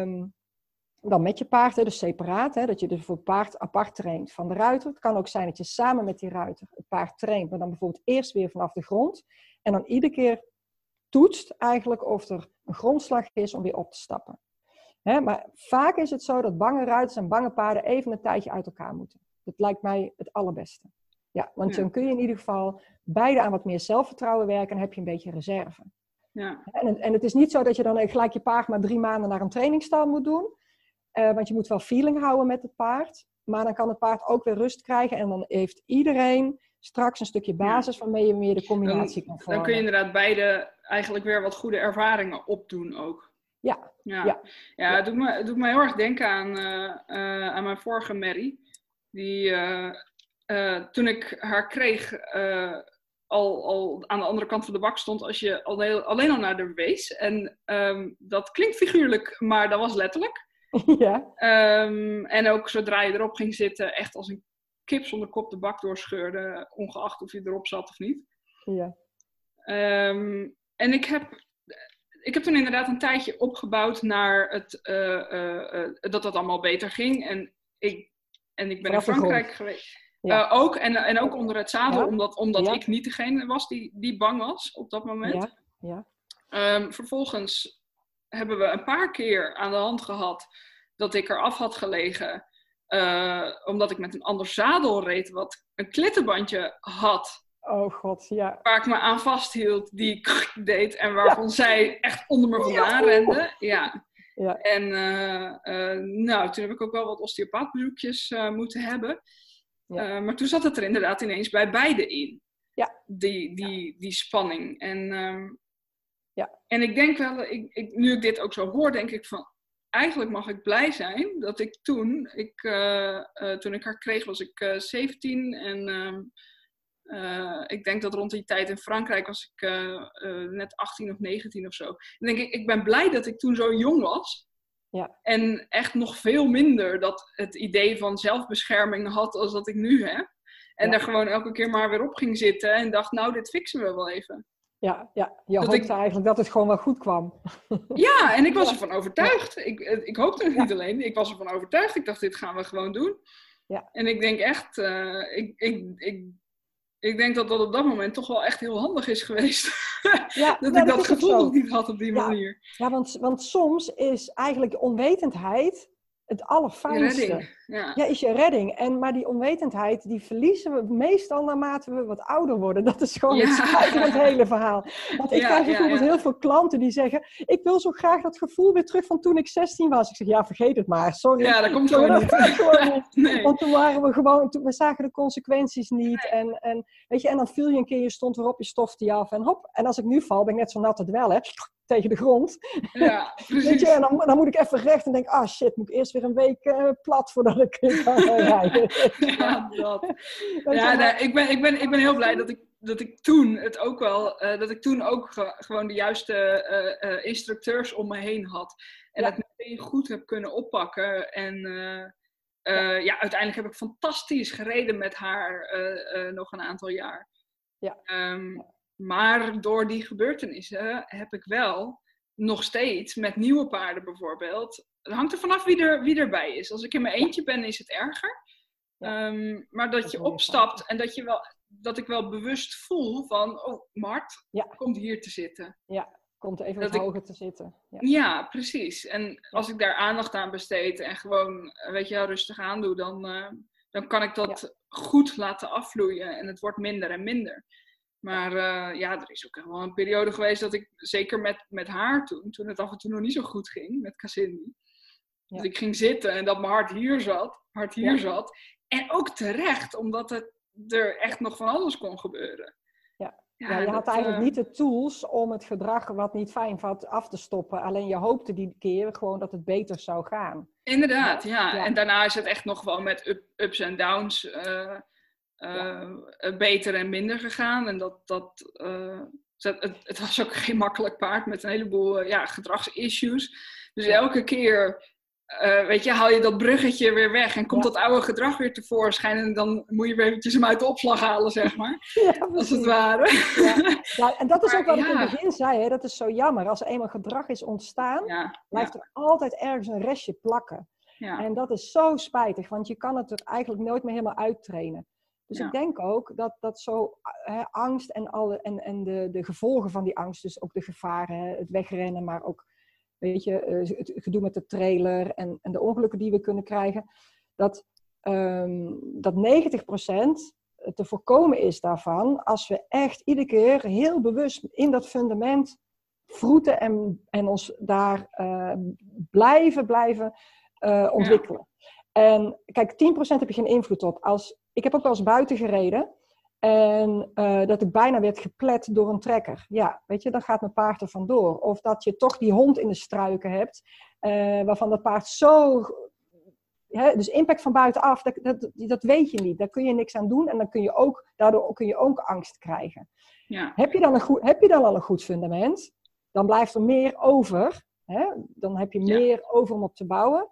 dan met je paard, dus separaat. Dat je dus voor het paard apart traint van de ruiter. Het kan ook zijn dat je samen met die ruiter het paard traint. Maar dan bijvoorbeeld eerst weer vanaf de grond. En dan iedere keer toetst eigenlijk of er een grondslag is om weer op te stappen. Maar vaak is het zo dat bange ruiters en bange paarden even een tijdje uit elkaar moeten. Dat lijkt mij het allerbeste. Ja, want dan kun je in ieder geval beide aan wat meer zelfvertrouwen werken en heb je een beetje reserve. Ja. En het is niet zo dat je dan gelijk je paard maar 3 maanden naar een trainingsstal moet doen. Want je moet wel feeling houden met het paard. Maar dan kan het paard ook weer rust krijgen. En dan heeft iedereen straks een stukje basis waarmee je meer de combinatie kan vormen. Dan kun je inderdaad beide eigenlijk weer wat goede ervaringen opdoen ook. Ja. Het doet me heel erg denken aan mijn vorige merrie. Die toen ik haar kreeg al aan de andere kant van de bak stond als je alleen al naar de wees. En dat klinkt figuurlijk, maar dat was letterlijk. Ja. En ook zodra je erop ging zitten, echt als een kip zonder kop de bak doorscheurde, ongeacht of je erop zat of niet. Ja. En ik heb toen inderdaad een tijdje opgebouwd naar dat allemaal beter ging. En ik ben in Frankrijk geweest. Ja. Ook onder het zadel, omdat ik niet degene was die bang was op dat moment. Ja. Vervolgens hebben we een paar keer aan de hand gehad dat ik eraf had gelegen. Omdat ik met een ander zadel reed wat een klittenbandje had. Oh god, ja. Waar ik me aan vasthield, die ik deed en waarvan zij echt onder me vandaan rende. Ja. En toen heb ik ook wel wat osteopaatbezoekjes moeten hebben. Ja. Maar toen zat het er inderdaad ineens bij beide in. Ja. Die spanning. En ik denk wel, nu ik dit ook zo hoor, denk ik van, eigenlijk mag ik blij zijn dat ik toen ik haar kreeg was ik 17 en ik denk dat rond die tijd in Frankrijk was ik net 18 of 19 of zo. En denk ik ben blij dat ik toen zo jong was. Ja. En echt nog veel minder dat het idee van zelfbescherming had als dat ik nu heb. En daar gewoon elke keer maar weer op ging zitten en dacht, nou, dit fixen we wel even. Ja. Je hoopte eigenlijk dat het gewoon wel goed kwam. Ja, en ik was ervan overtuigd. Ik hoopte het niet alleen, ik was ervan overtuigd. Ik dacht, dit gaan we gewoon doen. Ja. En ik denk echt, ik denk dat op dat moment toch wel echt heel handig is geweest. Dat ik dat gevoel nog niet had op die manier. Ja, want soms is eigenlijk onwetendheid het allerfijnste. Is je redding. Maar die onwetendheid, die verliezen we meestal naarmate we wat ouder worden. Dat is gewoon het hele verhaal. Want ik krijg bijvoorbeeld heel veel klanten die zeggen, ik wil zo graag dat gevoel weer terug van toen ik 16 was. Ik zeg, vergeet het maar. Sorry. Ja, dat komt gewoon niet. Nee. Want toen waren we gewoon, we zagen de consequenties niet. Nee. En, weet je, en dan viel je een keer, je stond erop, je stofte je af en hop. En als ik nu val, ben ik net zo nat het wel, hè. Tegen de grond. Ja, precies. Weet je, en dan moet ik even recht en denk, shit, moet ik eerst weer een week plat voordat ik kan rijden. Ja, dat. Ik ben heel blij dat ik toen het ook wel, dat ik toen ook gewoon de juiste instructeurs om me heen had. En dat meteen goed heb kunnen oppakken. En uiteindelijk heb ik fantastisch gereden met haar nog een aantal jaar. Ja. Maar door die gebeurtenissen heb ik wel nog steeds met nieuwe paarden bijvoorbeeld. Het hangt er vanaf wie erbij is. Als ik in mijn eentje ben, is het erger. Ja. Maar dat je opstapt en dat ik wel bewust voel van, oh, Mart komt hier te zitten. Ja, komt even wat hoger te zitten. Ja, precies. En als ik daar aandacht aan besteed en gewoon, rustig aandoe, dan kan ik dat goed laten afvloeien en het wordt minder en minder. Maar er is ook wel een periode geweest dat ik, zeker met haar toen het af en toe nog niet zo goed ging, met Cassindi, dat ik ging zitten en dat mijn hart hier zat. En ook terecht, omdat er echt nog van alles kon gebeuren. Ja, je had eigenlijk niet de tools om het gedrag wat niet fijn vond af te stoppen. Alleen je hoopte die keer gewoon dat het beter zou gaan. Inderdaad, ja. En daarna is het echt nog wel met ups en downs beter en minder gegaan. En het was ook geen makkelijk paard met een heleboel gedragsissues. Dus elke keer haal je dat bruggetje weer weg en komt dat oude gedrag weer tevoorschijn. En dan moet je weer eventjes hem uit de opslag halen, zeg maar. Als het ware. Ja, en dat is ook wat ik in het begin zei, hè? Dat is zo jammer. Als er eenmaal gedrag is ontstaan, blijft er altijd ergens een restje plakken. Ja. En dat is zo spijtig, want je kan het er eigenlijk nooit meer helemaal uittrainen. Dus ik denk ook dat zo angst en de gevolgen van die angst, dus ook de gevaren, het wegrennen, maar ook het gedoe met de trailer en de ongelukken die we kunnen krijgen, dat 90% te voorkomen is daarvan als we echt iedere keer heel bewust in dat fundament vroeten en ons daar blijven ontwikkelen. En kijk, 10% heb je geen invloed op. Ik heb ook wel eens buiten gereden en dat ik bijna werd geplet door een trekker. Ja, dan gaat mijn paard er vandoor. Of dat je toch die hond in de struiken hebt, waarvan dat paard zo... dus impact van buitenaf, dat weet je niet. Daar kun je niks aan doen en daardoor kun je ook angst krijgen. Ja. Heb je dan al een goed fundament, dan blijft er meer over. Dan heb je meer over om op te bouwen.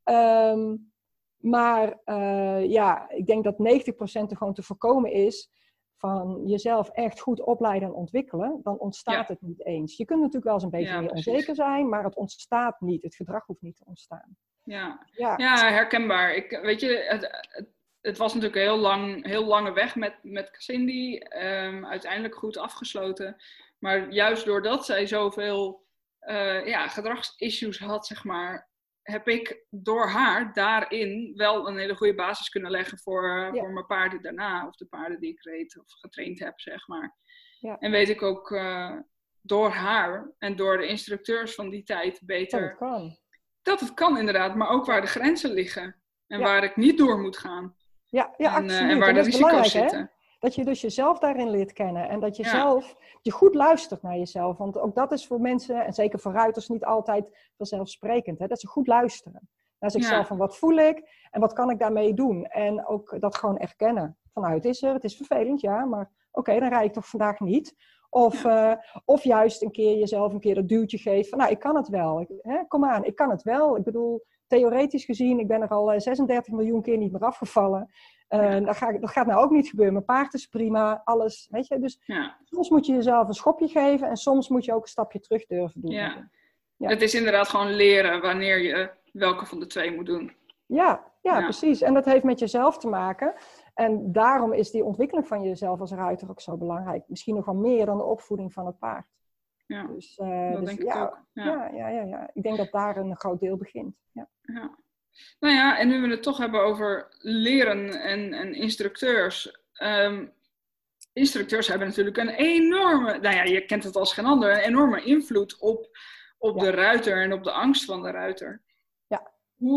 Maar ik denk dat 90% er gewoon te voorkomen is van jezelf echt goed opleiden en ontwikkelen. Dan ontstaat het niet eens. Je kunt natuurlijk wel eens een beetje meer onzeker zijn, maar het ontstaat niet. Het gedrag hoeft niet te ontstaan. Ja, herkenbaar. Het was natuurlijk een heel lange weg met Cassindi. Uiteindelijk goed afgesloten. Maar juist doordat zij zoveel gedragsissues had, zeg maar, heb ik door haar daarin wel een hele goede basis kunnen leggen voor mijn paarden daarna. Of de paarden die ik reed of getraind heb, zeg maar. Ja. En weet ik ook door haar en door de instructeurs van die tijd beter dat het kan inderdaad. Maar ook waar de grenzen liggen. En waar ik niet door moet gaan. En waar de risico's zitten. Dat je dus jezelf daarin leert kennen. En dat je goed luistert naar jezelf. Want ook dat is voor mensen, en zeker voor ruiters, niet altijd vanzelfsprekend. Hè? Dat ze goed luisteren naar zichzelf. Van wat voel ik en wat kan ik daarmee doen? En ook dat gewoon erkennen. Van het is vervelend, maar oké, dan rijd ik toch vandaag niet. Of juist jezelf een keer dat duwtje geeft. Van ik kan het wel. Kom aan, ik kan het wel. Ik bedoel, theoretisch gezien, ik ben er al 36 miljoen keer niet meer afgevallen. Dat gaat nou ook niet gebeuren. Mijn paard is prima, alles, weet je. Dus soms moet je jezelf een schopje geven en soms moet je ook een stapje terug durven doen. Ja. Het is inderdaad gewoon leren wanneer je welke van de twee moet doen. Ja, precies. En dat heeft met jezelf te maken. En daarom is die ontwikkeling van jezelf als ruiter ook zo belangrijk. Misschien nog wel meer dan de opvoeding van het paard. Ja, dus, dat denk ik ook. Ja. Ik denk dat daar een groot deel begint. Ja. Nou ja, en nu we het toch hebben over leren en instructeurs. Instructeurs hebben natuurlijk een enorme, je kent het als geen ander, een enorme invloed op de ruiter en op de angst van de ruiter. Ja.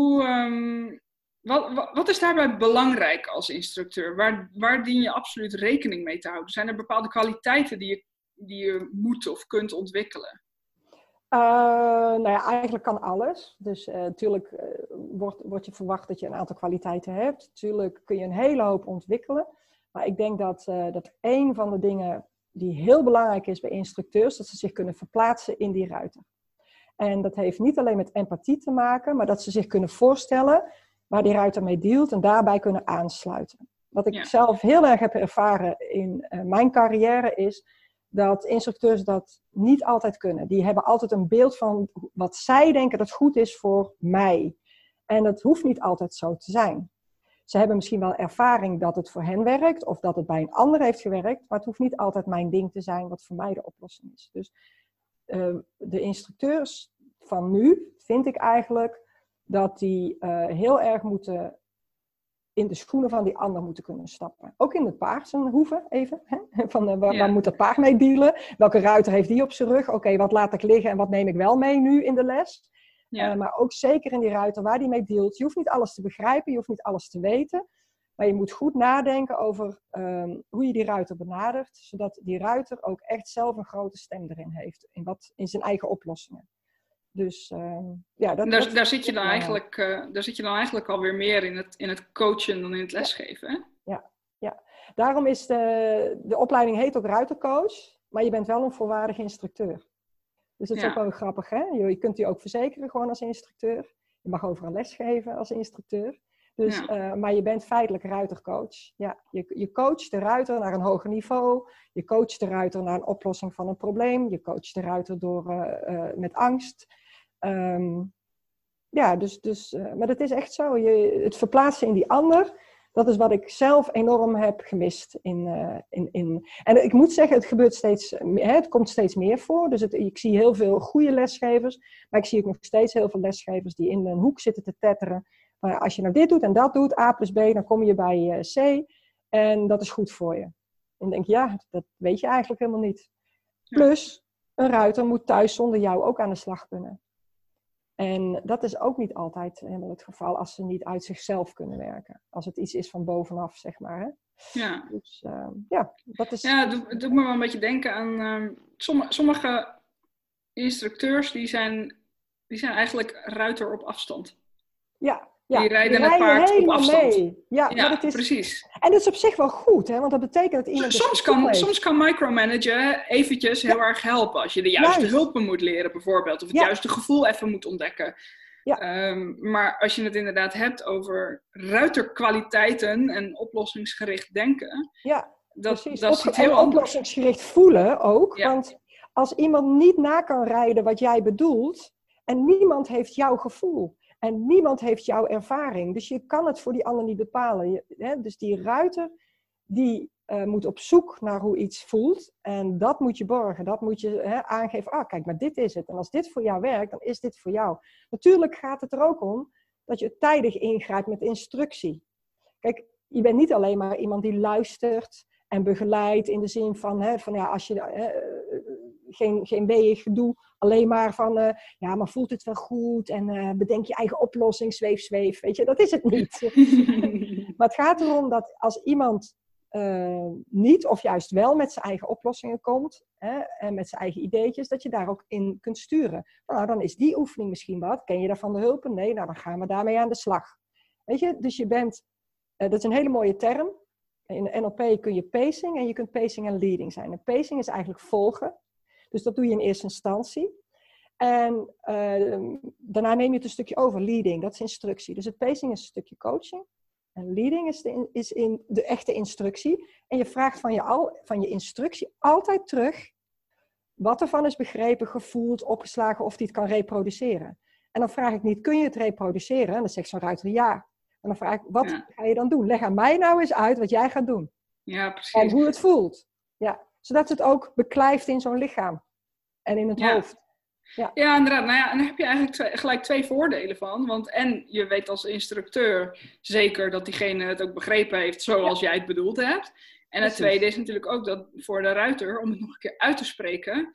Wat is daarbij belangrijk als instructeur? Waar dien je absoluut rekening mee te houden? Zijn er bepaalde kwaliteiten die je moet of kunt ontwikkelen? Eigenlijk kan alles. Dus natuurlijk wordt je verwacht dat je een aantal kwaliteiten hebt. Natuurlijk kun je een hele hoop ontwikkelen. Maar ik denk dat een van de dingen die heel belangrijk is bij instructeurs, dat ze zich kunnen verplaatsen in die ruiter. En dat heeft niet alleen met empathie te maken, maar dat ze zich kunnen voorstellen waar die ruiter mee dealt en daarbij kunnen aansluiten. Wat ik zelf heel erg heb ervaren in mijn carrière is dat instructeurs dat niet altijd kunnen. Die hebben altijd een beeld van wat zij denken dat goed is voor mij. En dat hoeft niet altijd zo te zijn. Ze hebben misschien wel ervaring dat het voor hen werkt of dat het bij een ander heeft gewerkt, maar het hoeft niet altijd mijn ding te zijn wat voor mij de oplossing is. Dus de instructeurs van nu vind ik eigenlijk dat die heel erg moeten in de schoenen van die ander moeten kunnen stappen. Ook in het paard zijn hoeven even. Hè? Van, waar moet het paard mee dealen? Welke ruiter heeft die op zijn rug? Oké, wat laat ik liggen en wat neem ik wel mee nu in de les? Ja. Maar ook zeker in die ruiter waar die mee dealt. Je hoeft niet alles te begrijpen, je hoeft niet alles te weten. Maar je moet goed nadenken over hoe je die ruiter benadert. Zodat die ruiter ook echt zelf een grote stem erin heeft. In zijn eigen oplossingen. Dus daar zit je dan eigenlijk alweer meer in het coachen dan in het lesgeven. Hè? Ja. Daarom is de opleiding heet ook ruitercoach. Maar je bent wel een volwaardige instructeur. Dus dat is ook wel grappig, hè? Je kunt die ook verzekeren gewoon als instructeur. Je mag overal lesgeven als instructeur. Dus, maar je bent feitelijk ruitercoach. Ja, je coacht de ruiter naar een hoger niveau. Je coacht de ruiter naar een oplossing van een probleem. Je coacht de ruiter met angst. Maar dat is echt zo. Het verplaatsen in die ander, dat is wat ik zelf enorm heb gemist. En ik moet zeggen, het gebeurt het komt steeds meer voor. Dus ik zie heel veel goede lesgevers. Maar ik zie ook nog steeds heel veel lesgevers die in een hoek zitten te tetteren. Als je nou dit doet en dat doet, A plus B, dan kom je bij C. En dat is goed voor je. En dan denk je, dat weet je eigenlijk helemaal niet. Plus, een ruiter moet thuis zonder jou ook aan de slag kunnen. En dat is ook niet altijd helemaal het geval als ze niet uit zichzelf kunnen werken. Als het iets is van bovenaf, zeg maar. Hè? Ja. Dus dat is... Ja, het doet me wel een beetje denken aan... sommige instructeurs die zijn eigenlijk ruiter op afstand. Ja. Die rijden het paard op afstand. Mee. Ja, precies. En dat is op zich wel goed, hè? Want dat betekent dat iemand... Soms kan micromanagen eventjes heel erg helpen. Als je de juiste hulpen moet leren bijvoorbeeld. Of het juiste gevoel even moet ontdekken. Ja. Maar als je het inderdaad hebt over ruiterkwaliteiten en oplossingsgericht denken. Ja, precies. Dat ziet heel anders. Oplossingsgericht voelen ook. Ja. Want als iemand niet na kan rijden wat jij bedoelt... en niemand heeft jouw gevoel... En niemand heeft jouw ervaring. Dus je kan het voor die ander niet bepalen. Dus die ruiter, die moet op zoek naar hoe iets voelt. En dat moet je borgen. Dat moet je aangeven. Kijk, maar dit is het. En als dit voor jou werkt, dan is dit voor jou. Natuurlijk gaat het er ook om dat je tijdig ingrijpt met instructie. Kijk, je bent niet alleen maar iemand die luistert en begeleidt. In de zin van als je... Geen weeig gedoe, alleen maar van, maar voelt het wel goed en bedenk je eigen oplossing, zweef, weet je, dat is het niet. Maar het gaat erom dat als iemand niet of juist wel met zijn eigen oplossingen komt en met zijn eigen ideetjes, dat je daar ook in kunt sturen. Nou, dan is die oefening misschien wat. Ken je daarvan de hulpen? Nee, nou dan gaan we daarmee aan de slag. Weet je, dus je bent, dat is een hele mooie term. In de NLP kun je pacing en je kunt pacing en leading zijn. En pacing is eigenlijk volgen. Dus dat doe je in eerste instantie. En daarna neem je het een stukje over. Leading, dat is instructie. Dus het pacing is een stukje coaching. En leading is in de echte instructie. En je vraagt van je instructie altijd terug... wat ervan is begrepen, gevoeld, opgeslagen... of die het kan reproduceren. En dan vraag ik niet, kun je het reproduceren? En dan zegt zo'n ruiter ja. En dan vraag ik, wat ga je dan doen? Leg aan mij nou eens uit wat jij gaat doen. Ja, precies. En hoe het voelt. Ja. Zodat het ook beklijft in zo'n lichaam. En in het hoofd. Ja, inderdaad. Nou ja, en daar heb je eigenlijk gelijk twee voordelen van. Want en je weet als instructeur zeker dat diegene het ook begrepen heeft zoals jij het bedoeld hebt. En het tweede is natuurlijk ook dat voor de ruiter, om het nog een keer uit te spreken...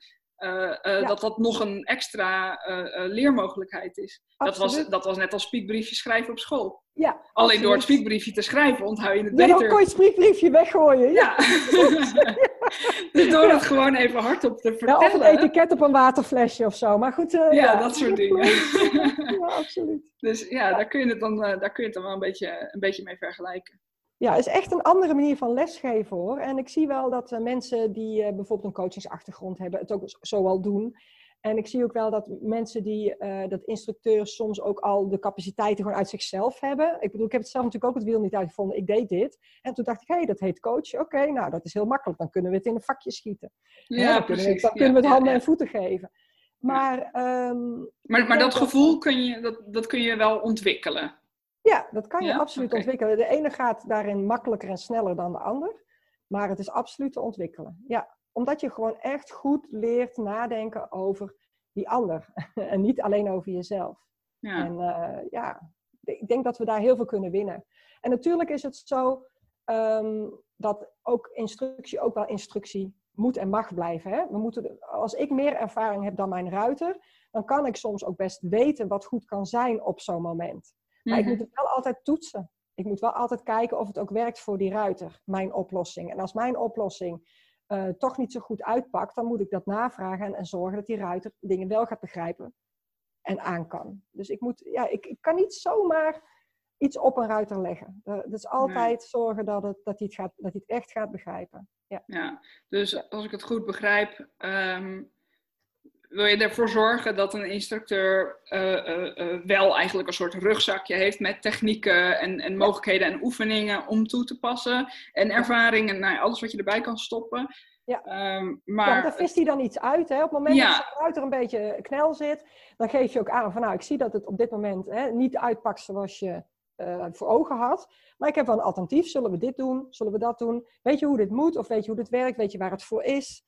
dat nog een extra leermogelijkheid is. Dat was net als spiekbriefje schrijven op school. Ja, alleen door het spiekbriefje te schrijven onthoud je het beter. Ja, dan kon je het spiekbriefje weggooien. Ja. Dus door het gewoon even hardop te vertellen. Of een etiket op een waterflesje of zo. Maar goed. Dat soort dingen. Ja, absoluut. Dus daar kun je het dan wel een beetje mee vergelijken. Ja, het is echt een andere manier van lesgeven hoor. En ik zie wel dat mensen die bijvoorbeeld een coachingsachtergrond hebben, het ook zo al doen. En ik zie ook wel dat mensen dat instructeurs soms ook al de capaciteiten gewoon uit zichzelf hebben. Ik bedoel, ik heb het zelf natuurlijk ook het wiel niet uitgevonden. Ik deed dit. En toen dacht ik, dat heet coach. Oké, nou, dat is heel makkelijk. Dan kunnen we het in een vakje schieten. Ja, dan precies. Dan kunnen we het handen en voeten geven. Maar, maar dat gevoel kun je wel ontwikkelen. Ja, dat kan je absoluut ontwikkelen. De ene gaat daarin makkelijker en sneller dan de ander. Maar het is absoluut te ontwikkelen. Ja, omdat je gewoon echt goed leert nadenken over die ander. En niet alleen over jezelf. Ja. En ik denk dat we daar heel veel kunnen winnen. En natuurlijk is het zo dat ook instructie ook wel instructie moet en mag blijven. Hè? Als ik meer ervaring heb dan mijn ruiter, dan kan ik soms ook best weten wat goed kan zijn op zo'n moment. Maar ik moet het wel altijd toetsen. Ik moet wel altijd kijken of het ook werkt voor die ruiter, mijn oplossing. En als mijn oplossing toch niet zo goed uitpakt, dan moet ik dat navragen en zorgen dat die ruiter dingen wel gaat begrijpen en aan kan. Dus ik kan niet zomaar iets op een ruiter leggen. Dat is altijd zorgen dat hij het echt gaat begrijpen. Ja, dus als ik het goed begrijp, wil je ervoor zorgen dat een instructeur wel eigenlijk een soort rugzakje heeft met technieken en mogelijkheden en oefeningen om toe te passen. En ervaring en alles wat je erbij kan stoppen. Ja, maar daar vist hij dan iets uit. Hè? Op het moment dat de ruiter een beetje knel zit, dan geef je ook aan van ik zie dat het op dit moment niet uitpakt zoals je voor ogen had. Maar ik heb wel een alternatief. Zullen we dit doen? Zullen we dat doen? Weet je hoe dit moet? Of weet je hoe dit werkt? Weet je waar het voor is?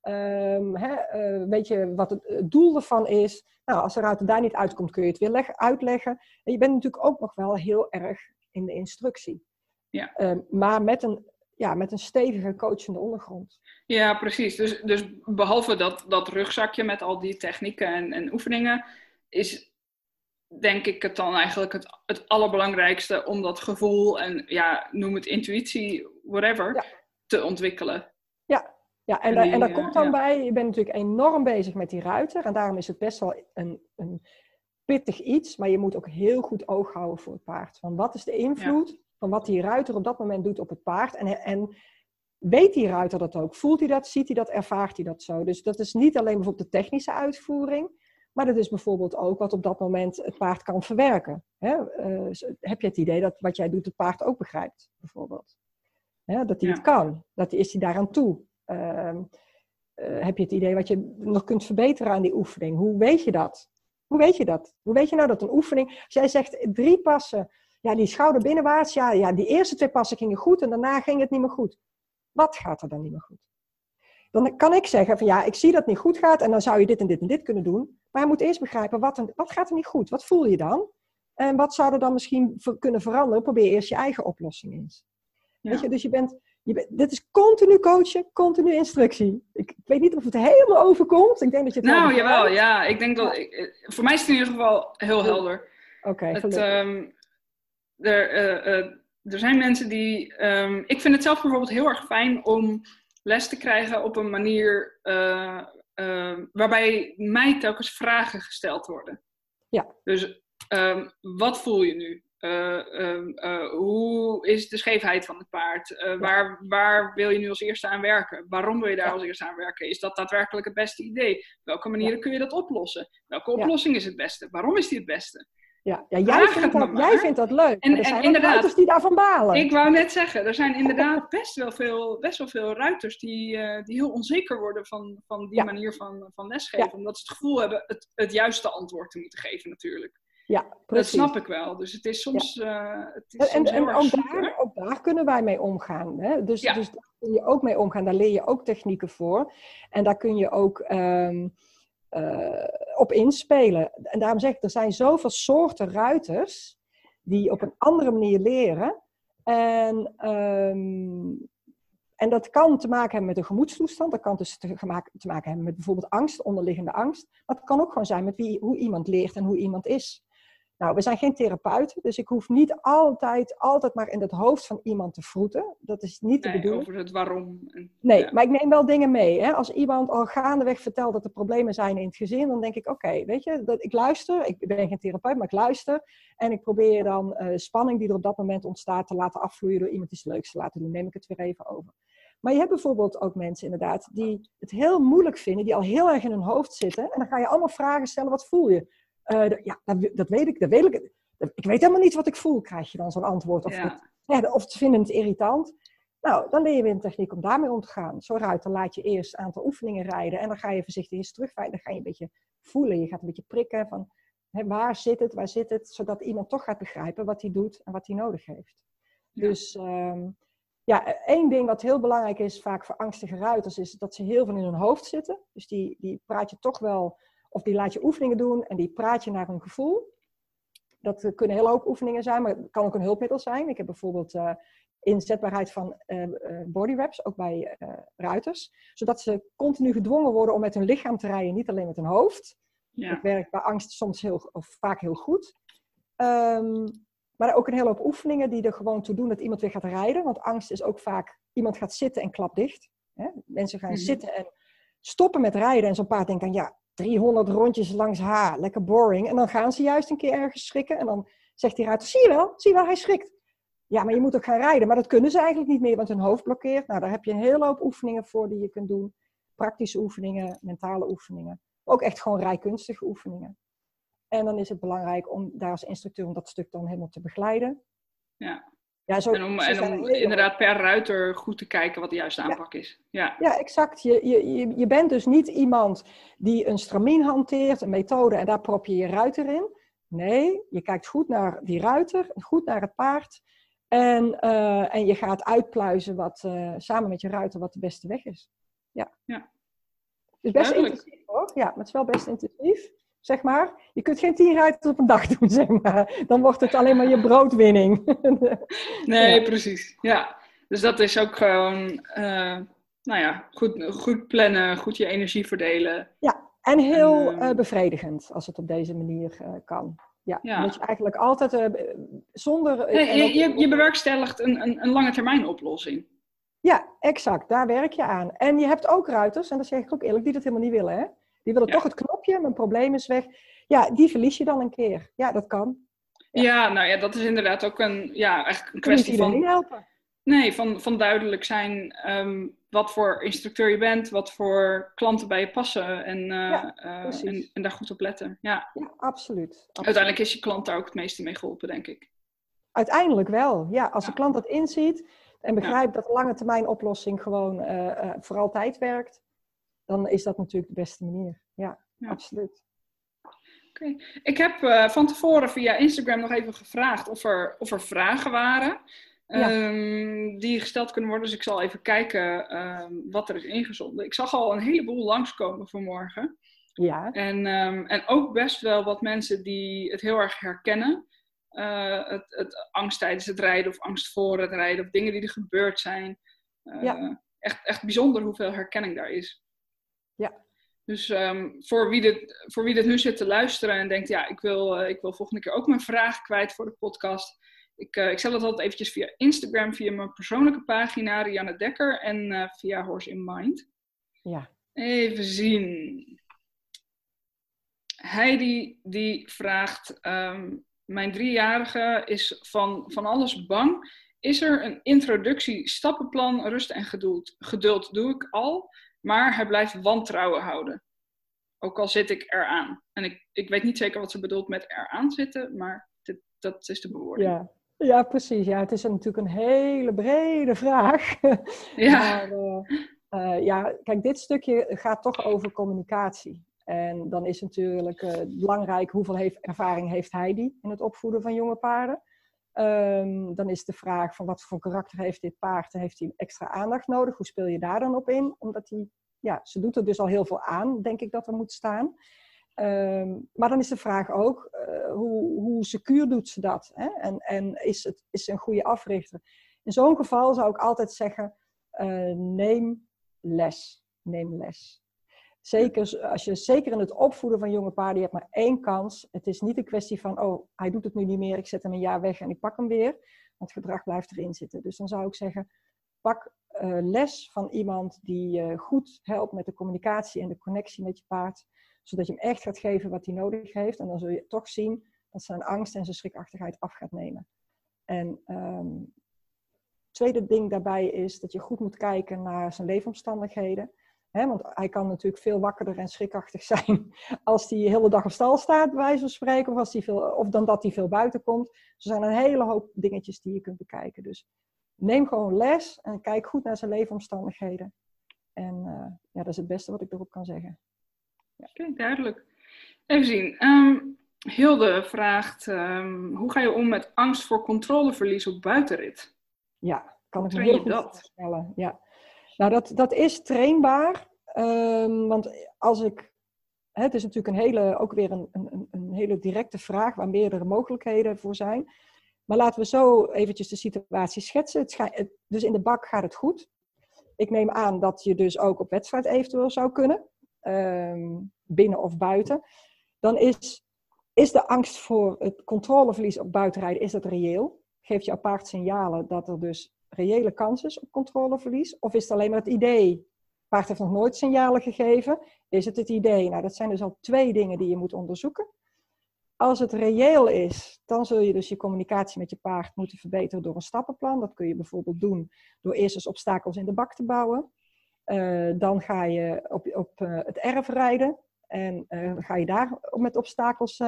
Weet je wat het doel ervan is? Nou, als de ruiter daar niet uitkomt, kun je het weer uitleggen. En je bent natuurlijk ook nog wel heel erg in de instructie. Ja. Maar met een stevige coachende ondergrond. Ja, precies. Dus behalve dat rugzakje met al die technieken en oefeningen, is denk ik het dan eigenlijk het allerbelangrijkste om dat gevoel en noem het intuïtie, whatever, te ontwikkelen. Ja, en daar komt dan bij, je bent natuurlijk enorm bezig met die ruiter. En daarom is het best wel een pittig iets. Maar je moet ook heel goed oog houden voor het paard. Van wat is de invloed van wat die ruiter op dat moment doet op het paard? En weet die ruiter dat ook? Voelt hij dat? Ziet hij dat? Ervaart hij dat zo? Dus dat is niet alleen bijvoorbeeld de technische uitvoering. Maar dat is bijvoorbeeld ook wat op dat moment het paard kan verwerken. Heb je het idee dat wat jij doet het paard ook begrijpt? Bijvoorbeeld. Dat hij het kan. Is hij daaraan toe? Heb je het idee wat je nog kunt verbeteren aan die oefening? Hoe weet je dat? Hoe weet je nou dat een oefening... Als jij zegt 3 passen, die schouder binnenwaarts, die eerste 2 passen gingen goed en daarna ging het niet meer goed. Wat gaat er dan niet meer goed? Dan kan ik zeggen van ik zie dat het niet goed gaat en dan zou je dit en dit en dit kunnen doen. Maar je moet eerst begrijpen, wat gaat er niet goed? Wat voel je dan? En wat zou er dan misschien kunnen veranderen? Probeer eerst je eigen oplossing eens. Ja. Weet je, dus dit is continu coachen, continu instructie. Ik weet niet of het helemaal overkomt. Ik denk dat je het jawel. Ja. Ik denk dat... voor mij is het in ieder geval heel helder. Oké, er zijn mensen die... ik vind het zelf bijvoorbeeld heel erg fijn om les te krijgen op een manier waarbij mij telkens vragen gesteld worden. Ja. Dus wat voel je nu? Hoe is de scheefheid van het paard? Waar wil je nu als eerste aan werken? Waarom wil je daar als eerste aan werken? Is dat daadwerkelijk het beste idee? Welke manieren kun je dat oplossen? Welke oplossing is het beste? Waarom is die het beste? Ja, jij vindt dat leuk. En er zijn inderdaad ruiters die daarvan balen. Ik wou net zeggen, er zijn inderdaad best wel veel ruiters die heel onzeker worden van die manier van lesgeven. Ja. Omdat ze het gevoel hebben het juiste antwoord te moeten geven natuurlijk. Ja, precies. Dat snap ik wel. Dus het is soms, ook daar kunnen wij mee omgaan. Hè? Dus daar kun je ook mee omgaan. Daar leer je ook technieken voor. En daar kun je ook op inspelen. En daarom zeg ik, er zijn zoveel soorten ruiters die op een andere manier leren. En dat kan te maken hebben met een gemoedstoestand. Dat kan dus te maken hebben met bijvoorbeeld angst, onderliggende angst. Maar het kan ook gewoon zijn met hoe iemand leert en hoe iemand is. Nou, we zijn geen therapeuten, dus ik hoef niet altijd maar in het hoofd van iemand te vroeten. Dat is niet de bedoeling. Over het waarom. Maar ik neem wel dingen mee. Hè? Als iemand al gaandeweg vertelt dat er problemen zijn in het gezin, dan denk ik, oké, weet je, ik luister. Ik ben geen therapeut, maar ik luister. En ik probeer dan spanning die er op dat moment ontstaat te laten afvloeien door iemand iets leuks te laten doen. Neem ik het weer even over. Maar je hebt bijvoorbeeld ook mensen inderdaad die het heel moeilijk vinden, die al heel erg in hun hoofd zitten. En dan ga je allemaal vragen stellen, wat voel je? Dat weet ik. Ik weet helemaal niet wat ik voel, krijg je dan zo'n antwoord. Of ze vinden het irritant. Nou, dan leer je weer een techniek om daarmee om te gaan. Zo ruiter laat je eerst een aantal oefeningen rijden. En dan ga je voorzichtig eens terugrijden. Dan ga je een beetje voelen. Je gaat een beetje prikken van waar zit het? Zodat iemand toch gaat begrijpen wat hij doet en wat hij nodig heeft. Ja. Dus één ding wat heel belangrijk is vaak voor angstige ruiters, is dat ze heel veel in hun hoofd zitten. Dus die praat je toch wel, of die laat je oefeningen doen en die praat je naar hun gevoel. Dat kunnen heel hoop oefeningen zijn, maar het kan ook een hulpmiddel zijn. Ik heb bijvoorbeeld inzetbaarheid van body reps, ook bij ruiters. Zodat ze continu gedwongen worden om met hun lichaam te rijden, niet alleen met hun hoofd. Ja. Dat werkt bij angst soms vaak heel goed. Maar ook een hele hoop oefeningen die er gewoon toe doen dat iemand weer gaat rijden. Want angst is ook vaak, iemand gaat zitten en klapt dicht. Hè? Mensen gaan zitten en stoppen met rijden. En zo'n paard denkt dan, 300 rondjes langs haar, lekker boring. En dan gaan ze juist een keer ergens schrikken. En dan zegt die ruiter, zie je wel, hij schrikt. Ja, maar je moet ook gaan rijden. Maar dat kunnen ze eigenlijk niet meer, want hun hoofd blokkeert. Nou, daar heb je een hele hoop oefeningen voor die je kunt doen. Praktische oefeningen, mentale oefeningen. Ook echt gewoon rijkunstige oefeningen. En dan is het belangrijk om daar als instructeur om dat stuk dan helemaal te begeleiden. Ja. En om inderdaad per ruiter goed te kijken wat de juiste aanpak is. Ja, exact. Je bent dus niet iemand die een stramien hanteert, een methode, en daar prop je je ruiter in. Nee, je kijkt goed naar die ruiter, goed naar het paard. En je gaat uitpluizen samen met je ruiter wat de beste weg is. Ja. Dus best intensief hoor. Ja, maar het is wel best intensief. Zeg maar. Je kunt geen 10 ruiters op een dag doen, zeg maar. Dan wordt het alleen maar je broodwinning. Nee, precies. Ja. Dus dat is ook gewoon, goed plannen, goed je energie verdelen. Ja, en heel bevredigend als het op deze manier kan. Ja. Dat je eigenlijk altijd zonder... Je bewerkstelligt een lange termijn oplossing. Ja, exact. Daar werk je aan. En je hebt ook ruiters, en dat zeg ik ook eerlijk, die dat helemaal niet willen, hè? Die willen toch het knopje, mijn probleem is weg. Ja, die verlies je dan een keer. Ja, dat kan. Ja, dat is inderdaad ook eigenlijk een kwestie van... helpen. Nee, van duidelijk zijn wat voor instructeur je bent, wat voor klanten bij je passen en daar goed op letten. Ja, absoluut. Uiteindelijk is je klant daar ook het meeste mee geholpen, denk ik. Uiteindelijk wel, ja. Als de klant dat inziet en begrijpt dat een lange termijn oplossing gewoon voor altijd werkt, dan is dat natuurlijk de beste manier. Ja. Absoluut. Okay. Ik heb van tevoren via Instagram nog even gevraagd of er vragen waren die gesteld kunnen worden. Dus ik zal even kijken wat er is ingezonden. Ik zag al een heleboel langskomen vanmorgen. Ja. En ook best wel wat mensen die het heel erg herkennen. Het angst tijdens het rijden of angst voor het rijden of dingen die er gebeurd zijn. Echt bijzonder hoeveel herkenning daar is. Ja. Dus voor wie dit nu zit te luisteren en denkt, ik wil volgende keer ook mijn vraag kwijt voor de podcast. Ik stel het altijd eventjes via Instagram, via mijn persoonlijke pagina, Rianne Dekker, en via Horse in Mind. Ja. Even zien. Heidi die vraagt, mijn 3-jarige is van alles bang. Is er een introductie, stappenplan, rust en geduld doe ik al, maar hij blijft wantrouwen houden. Ook al zit ik eraan. En ik weet niet zeker wat ze bedoelt met eraan zitten, maar dat is de bewoording. Ja, precies. Ja, het is natuurlijk een hele brede vraag. Ja. Maar kijk, dit stukje gaat toch over communicatie. En dan is natuurlijk belangrijk hoeveel ervaring heeft Heidi in het opvoeden van jonge paarden. Dan is de vraag van wat voor karakter heeft dit paard? Heeft hij extra aandacht nodig? Hoe speel je daar dan op in? Omdat ze doet er dus al heel veel aan, denk ik dat er moet staan. Maar dan is de vraag ook, hoe secuur doet ze dat? Hè? En is ze een goede africhter? In zo'n geval zou ik altijd zeggen, neem les. Zeker in het opvoeden van jonge paarden, je hebt maar 1 kans. Het is niet een kwestie van, hij doet het nu niet meer, ik zet hem een jaar weg en ik pak hem weer. Want het gedrag blijft erin zitten. Dus dan zou ik zeggen, pak les van iemand die goed helpt met de communicatie en de connectie met je paard. Zodat je hem echt gaat geven wat hij nodig heeft. En dan zul je toch zien dat zijn angst en zijn schrikachtigheid af gaat nemen. En tweede ding daarbij is dat je goed moet kijken naar zijn leefomstandigheden. Want hij kan natuurlijk veel wakkerder en schrikachtig zijn als hij de hele dag op stal staat, bij wijze van spreken. Of dan dat hij veel buiten komt. Er zijn een hele hoop dingetjes die je kunt bekijken. Dus neem gewoon les en kijk goed naar zijn leefomstandigheden. En dat is het beste wat ik erop kan zeggen. Ja. Oké, duidelijk. Even zien. Hilde vraagt, hoe ga je om met angst voor controleverlies op buitenrit? Ja, kan ik me heel goed voorstellen. Ja. Nou, dat is trainbaar. Want het is natuurlijk ook weer een hele directe vraag waar meerdere mogelijkheden voor zijn. Maar laten we zo eventjes de situatie schetsen. Dus in de bak gaat het goed. Ik neem aan dat je dus ook op wedstrijd eventueel zou kunnen. Binnen of buiten. Dan is de angst voor het controleverlies op buitenrijden, is dat reëel? Geeft jouw paard signalen dat er dus reële kans is op controleverlies? Of is het alleen maar het idee? Het paard heeft nog nooit signalen gegeven. Is het idee? Nou, dat zijn dus al 2 dingen die je moet onderzoeken. Als het reëel is, dan zul je dus je communicatie met je paard moeten verbeteren door een stappenplan. Dat kun je bijvoorbeeld doen door eerst eens obstakels in de bak te bouwen. Dan ga je op het erf rijden. En ga je daar met obstakels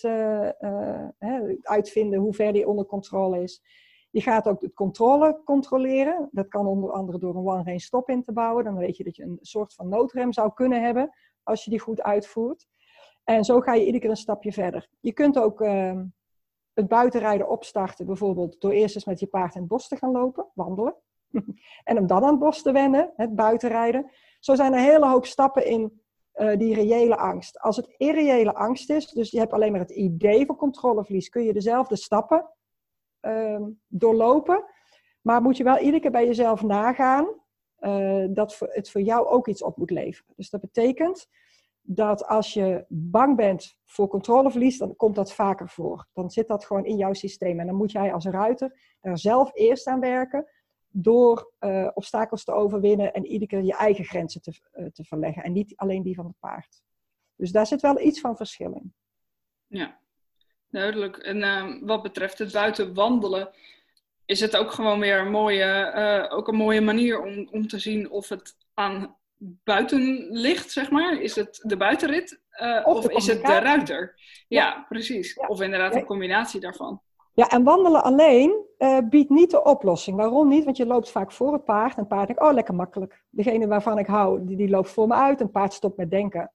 uitvinden hoe ver die onder controle is. Je gaat ook de controle controleren. Dat kan onder andere door een one-range stop in te bouwen. Dan weet je dat je een soort van noodrem zou kunnen hebben als je die goed uitvoert. En zo ga je iedere keer een stapje verder. Je kunt ook het buitenrijden opstarten, bijvoorbeeld door eerst eens met je paard in het bos te gaan lopen, wandelen. En om dan aan het bos te wennen, het buitenrijden. Zo zijn er een hele hoop stappen in die reële angst. Als het irreële angst is, dus je hebt alleen maar het idee van controleverlies, kun je dezelfde stappen doorlopen. Maar moet je wel iedere keer bij jezelf nagaan dat het voor jou ook iets op moet leveren. Dus dat betekent dat als je bang bent voor controleverlies, dan komt dat vaker voor. Dan zit dat gewoon in jouw systeem. En dan moet jij als ruiter er zelf eerst aan werken door obstakels te overwinnen en iedere keer je eigen grenzen te verleggen. En niet alleen die van het paard. Dus daar zit wel iets van verschil in. Ja, duidelijk. En wat betreft het buiten wandelen, is het ook gewoon weer een mooie manier om te zien of het aan buiten ligt, zeg maar. Is het de buitenrit of is het de ruiter? Ja, precies. Ja. Of inderdaad een combinatie daarvan. Ja, en wandelen alleen biedt niet de oplossing. Waarom niet? Want je loopt vaak voor het paard. En het paard denkt, oh, lekker makkelijk. Degene waarvan ik hou, die loopt voor me uit. En het paard stopt met denken.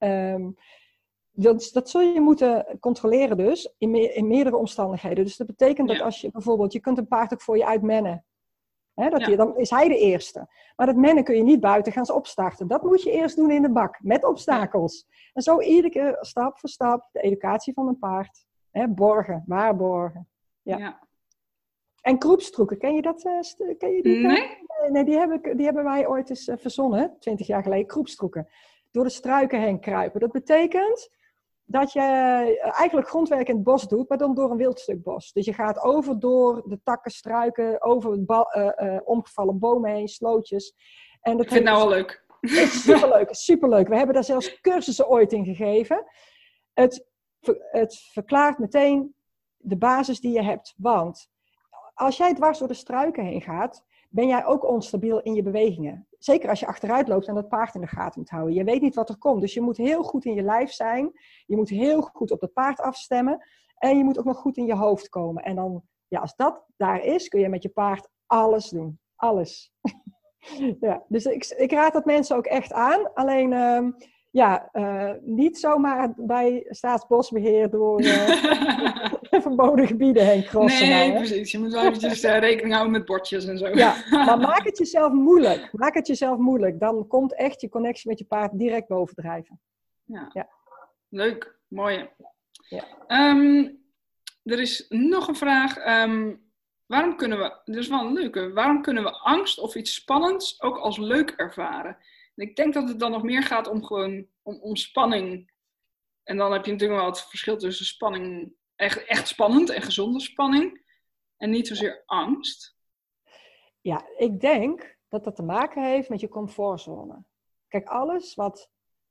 Dat zul je moeten controleren dus, in meerdere omstandigheden. Dus dat betekent dat als je bijvoorbeeld, je kunt een paard ook voor je uitmennen. Dan is hij de eerste. Maar dat mennen kun je niet buiten gaan opstarten. Dat moet je eerst doen in de bak, met obstakels. En zo iedere keer, stap voor stap, de educatie van een paard. Borgen, waarborgen. Ja. En kroepstroeken, ken je dat? Ken je die? Nee, die hebben wij ooit eens verzonnen, 20 jaar geleden, kroepstroeken. Door de struiken heen kruipen. Dat betekent dat je eigenlijk grondwerk in het bos doet, maar dan door een wild stuk bos. Dus je gaat door de takken, struiken, over omgevallen bomen heen, slootjes. En dat ik vind het nou wel leuk. Superleuk. We hebben daar zelfs cursussen ooit in gegeven. Het verklaart meteen de basis die je hebt. Want als jij dwars door de struiken heen gaat, ben jij ook onstabiel in je bewegingen. Zeker als je achteruit loopt en dat paard in de gaten moet houden. Je weet niet wat er komt. Dus je moet heel goed in je lijf zijn. Je moet heel goed op het paard afstemmen. En je moet ook nog goed in je hoofd komen. En dan, als dat daar is, kun je met je paard alles doen. Alles. Dus ik raad dat mensen ook echt aan. Alleen, niet zomaar bij Staatsbosbeheer door verboden gebieden heen crossen. Nee, precies. Je moet wel eventjes rekening houden met bordjes en zo. Ja, maar maak het jezelf moeilijk. Dan komt echt je connectie met je paard direct bovendrijven. Ja. Leuk. Mooi. Ja. Er is nog een vraag. Waarom kunnen we angst of iets spannends ook als leuk ervaren? En ik denk dat het dan nog meer gaat om spanning. En dan heb je natuurlijk wel het verschil tussen spanning, echt spannend en gezonde spanning. En niet zozeer angst. Ja, ik denk dat dat te maken heeft met je comfortzone. Kijk, alles wat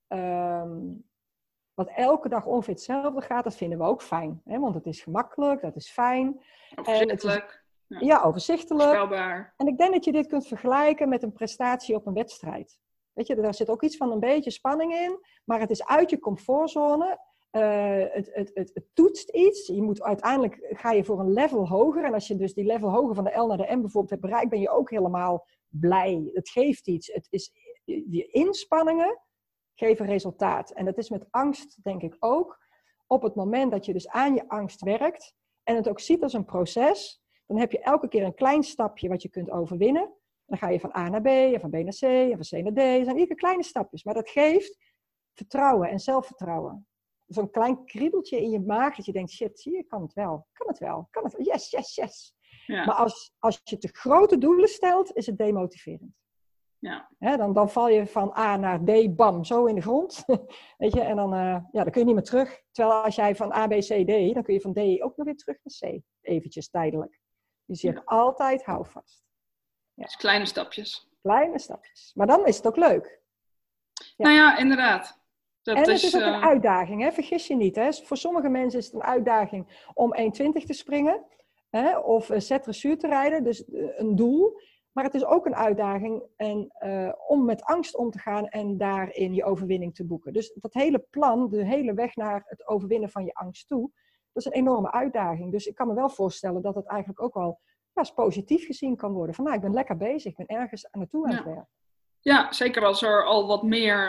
elke dag ongeveer hetzelfde gaat, dat vinden we ook fijn. Hè? Want het is gemakkelijk, dat is fijn. Overzichtelijk. Ja, overzichtelijk. Spelbaar. En ik denk dat je dit kunt vergelijken met een prestatie op een wedstrijd. Weet je, daar zit ook iets van een beetje spanning in, maar het is uit je comfortzone. Het toetst iets. Uiteindelijk ga je voor een level hoger. En als je dus die level hoger van de L naar de M bijvoorbeeld hebt bereikt, ben je ook helemaal blij. Het geeft iets. Die inspanningen geven resultaat. En dat is met angst, denk ik ook. Op het moment dat je dus aan je angst werkt en het ook ziet als een proces, dan heb je elke keer een klein stapje wat je kunt overwinnen. Dan ga je van A naar B, en van B naar C, en van C naar D. Dat zijn iedere kleine stapjes. Maar dat geeft vertrouwen en zelfvertrouwen. Zo'n klein kriebeltje in je maag dat je denkt, shit, zie je, ik kan het wel. Kan het wel. Yes, yes, yes. Ja. Maar als je te grote doelen stelt, is het demotiverend. Ja. Dan val je van A naar D, bam, zo in de grond. Weet je, en dan kun je niet meer terug. Terwijl als jij van A, B, C, D, dan kun je van D ook nog weer terug naar C. Eventjes, tijdelijk. Dus je hebt altijd houvast. Ja. Dus kleine stapjes. Kleine stapjes. Maar dan is het ook leuk. Ja. Nou ja, inderdaad. En het is ook een uitdaging, hè? Vergis je niet. Hè? Voor sommige mensen is het een uitdaging om 1,20 te springen. Hè? Of set-dressuur te rijden. Dus een doel. Maar het is ook een uitdaging om met angst om te gaan en daarin je overwinning te boeken. Dus dat hele plan, de hele weg naar het overwinnen van je angst toe, dat is een enorme uitdaging. Dus ik kan me wel voorstellen dat het eigenlijk ook wel als positief gezien kan worden. Van ik ben lekker bezig, ik ben ergens naartoe aan het werken. Ja, zeker als er al wat meer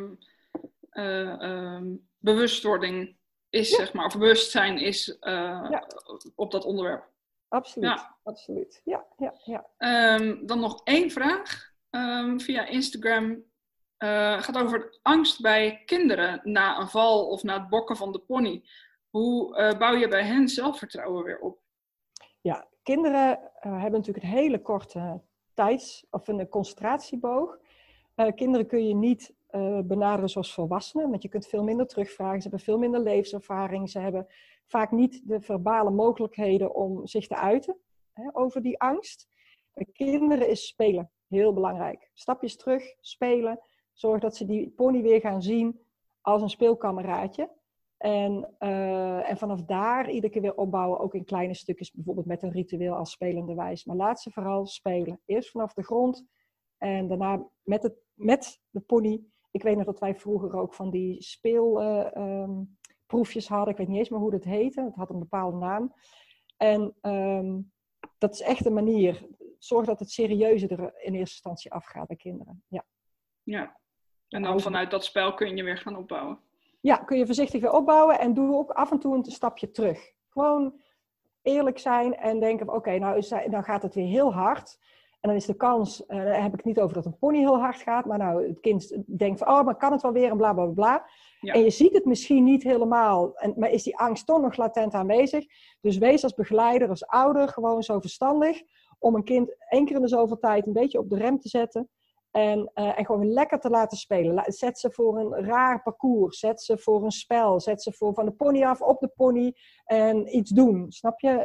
bewustwording is, zeg maar, of bewustzijn is op dat onderwerp. Absoluut, absoluut. Ja. Dan nog 1 vraag via Instagram. Gaat over angst bij kinderen na een val of na het bokken van de pony. Hoe bouw je bij hen zelfvertrouwen weer op? Ja, kinderen hebben natuurlijk een hele korte of een concentratieboog. Kinderen kun je niet benaderen zoals volwassenen, want je kunt veel minder terugvragen. Ze hebben veel minder levenservaring. Ze hebben vaak niet de verbale mogelijkheden om zich te uiten over die angst. Bij kinderen is spelen heel belangrijk. Stapjes terug, spelen. Zorg dat ze die pony weer gaan zien als een speelkameraadje. En vanaf daar iedere keer weer opbouwen, ook in kleine stukjes, bijvoorbeeld met een ritueel als spelende wijs. Maar laat ze vooral spelen. Eerst vanaf de grond en daarna met de pony. Ik weet nog dat wij vroeger ook van die speelproefjes hadden. Ik weet niet eens meer hoe dat heette. Het had een bepaalde naam. En dat is echt een manier. Zorg dat het serieuze er in eerste instantie afgaat bij kinderen. Ja. En dan vanuit dat spel kun je weer gaan opbouwen. Ja, kun je voorzichtig weer opbouwen en doe ook af en toe een stapje terug. Gewoon eerlijk zijn en denken van oké, nou gaat het weer heel hard. En dan is de kans, daar heb ik het niet over dat een pony heel hard gaat, maar nou het kind denkt van maar kan het wel weer en bla bla bla. Ja. En je ziet het misschien niet helemaal, maar is die angst toch nog latent aanwezig. Dus wees als begeleider, als ouder gewoon zo verstandig om een kind 1 keer in de zoveel tijd een beetje op de rem te zetten. En gewoon lekker te laten spelen. Zet ze voor een raar parcours. Zet ze voor een spel. Zet ze voor van de pony af op de pony. En iets doen. Snap je?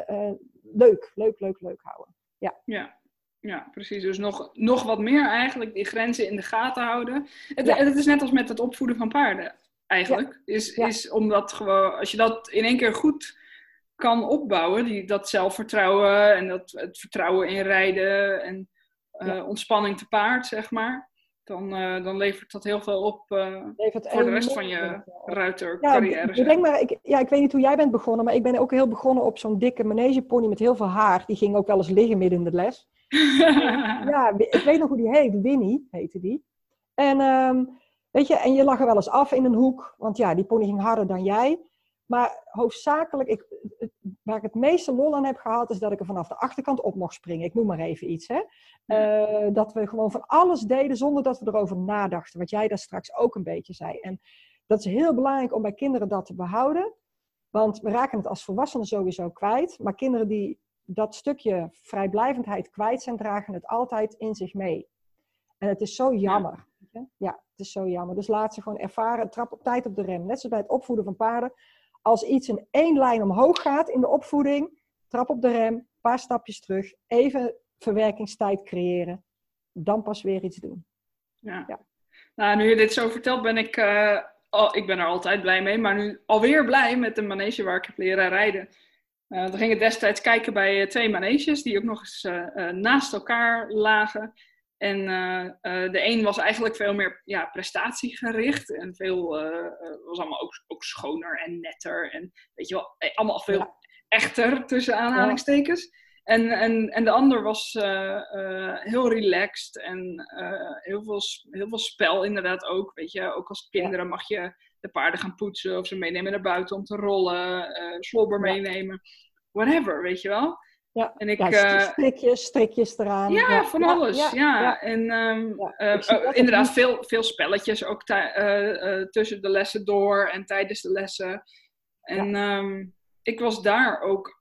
Leuk houden. Ja, precies. Dus nog wat meer eigenlijk die grenzen in de gaten houden. Het is net als met het opvoeden van paarden eigenlijk. Is omdat gewoon, als je dat in 1 keer goed kan opbouwen. Dat zelfvertrouwen en het vertrouwen in rijden en ontspanning te paard, zeg maar. Dan levert dat heel veel op voor de rest van je ruitercarrière. Ik weet niet hoe jij bent begonnen, maar ik ben ook heel begonnen op zo'n dikke manegepony met heel veel haar. Die ging ook wel eens liggen midden in de les. Ik weet nog hoe die heet. Winnie heette die. En weet je, en je lag er wel eens af in een hoek, want die pony ging harder dan jij. Maar hoofdzakelijk, waar ik het meeste lol aan heb gehad, is dat ik er vanaf de achterkant op mocht springen. Ik noem maar even iets. Hè? Dat we gewoon van alles deden zonder dat we erover nadachten. Wat jij daar straks ook een beetje zei. En dat is heel belangrijk om bij kinderen dat te behouden. Want we raken het als volwassenen sowieso kwijt. Maar kinderen die dat stukje vrijblijvendheid kwijt zijn, dragen het altijd in zich mee. En het is zo jammer. Ja, het is zo jammer. Dus laat ze gewoon ervaren, trap op tijd op de rem. Net zoals bij het opvoeden van paarden. Als iets in 1 lijn omhoog gaat in de opvoeding, trap op de rem, een paar stapjes terug, even verwerkingstijd creëren, dan pas weer iets doen. Ja. Nou, nu je dit zo vertelt, ben ik ben er altijd blij mee, maar nu alweer blij met de manege waar ik heb leren rijden. We gingen destijds kijken bij 2 maneges die ook nog eens naast elkaar lagen. En de een was eigenlijk veel meer prestatiegericht. En was allemaal ook schoner en netter. En weet je wel, allemaal veel echter tussen aanhalingstekens. Ja. En de ander was heel relaxed en heel veel spel inderdaad ook. Weet je, ook als kinderen mag je de paarden gaan poetsen of ze meenemen naar buiten om te rollen, slobber meenemen, whatever, weet je wel. Ja, en strikjes eraan. Ja, van alles. Ja. En inderdaad veel spelletjes ook tussen de lessen door en tijdens de lessen. En ik was daar ook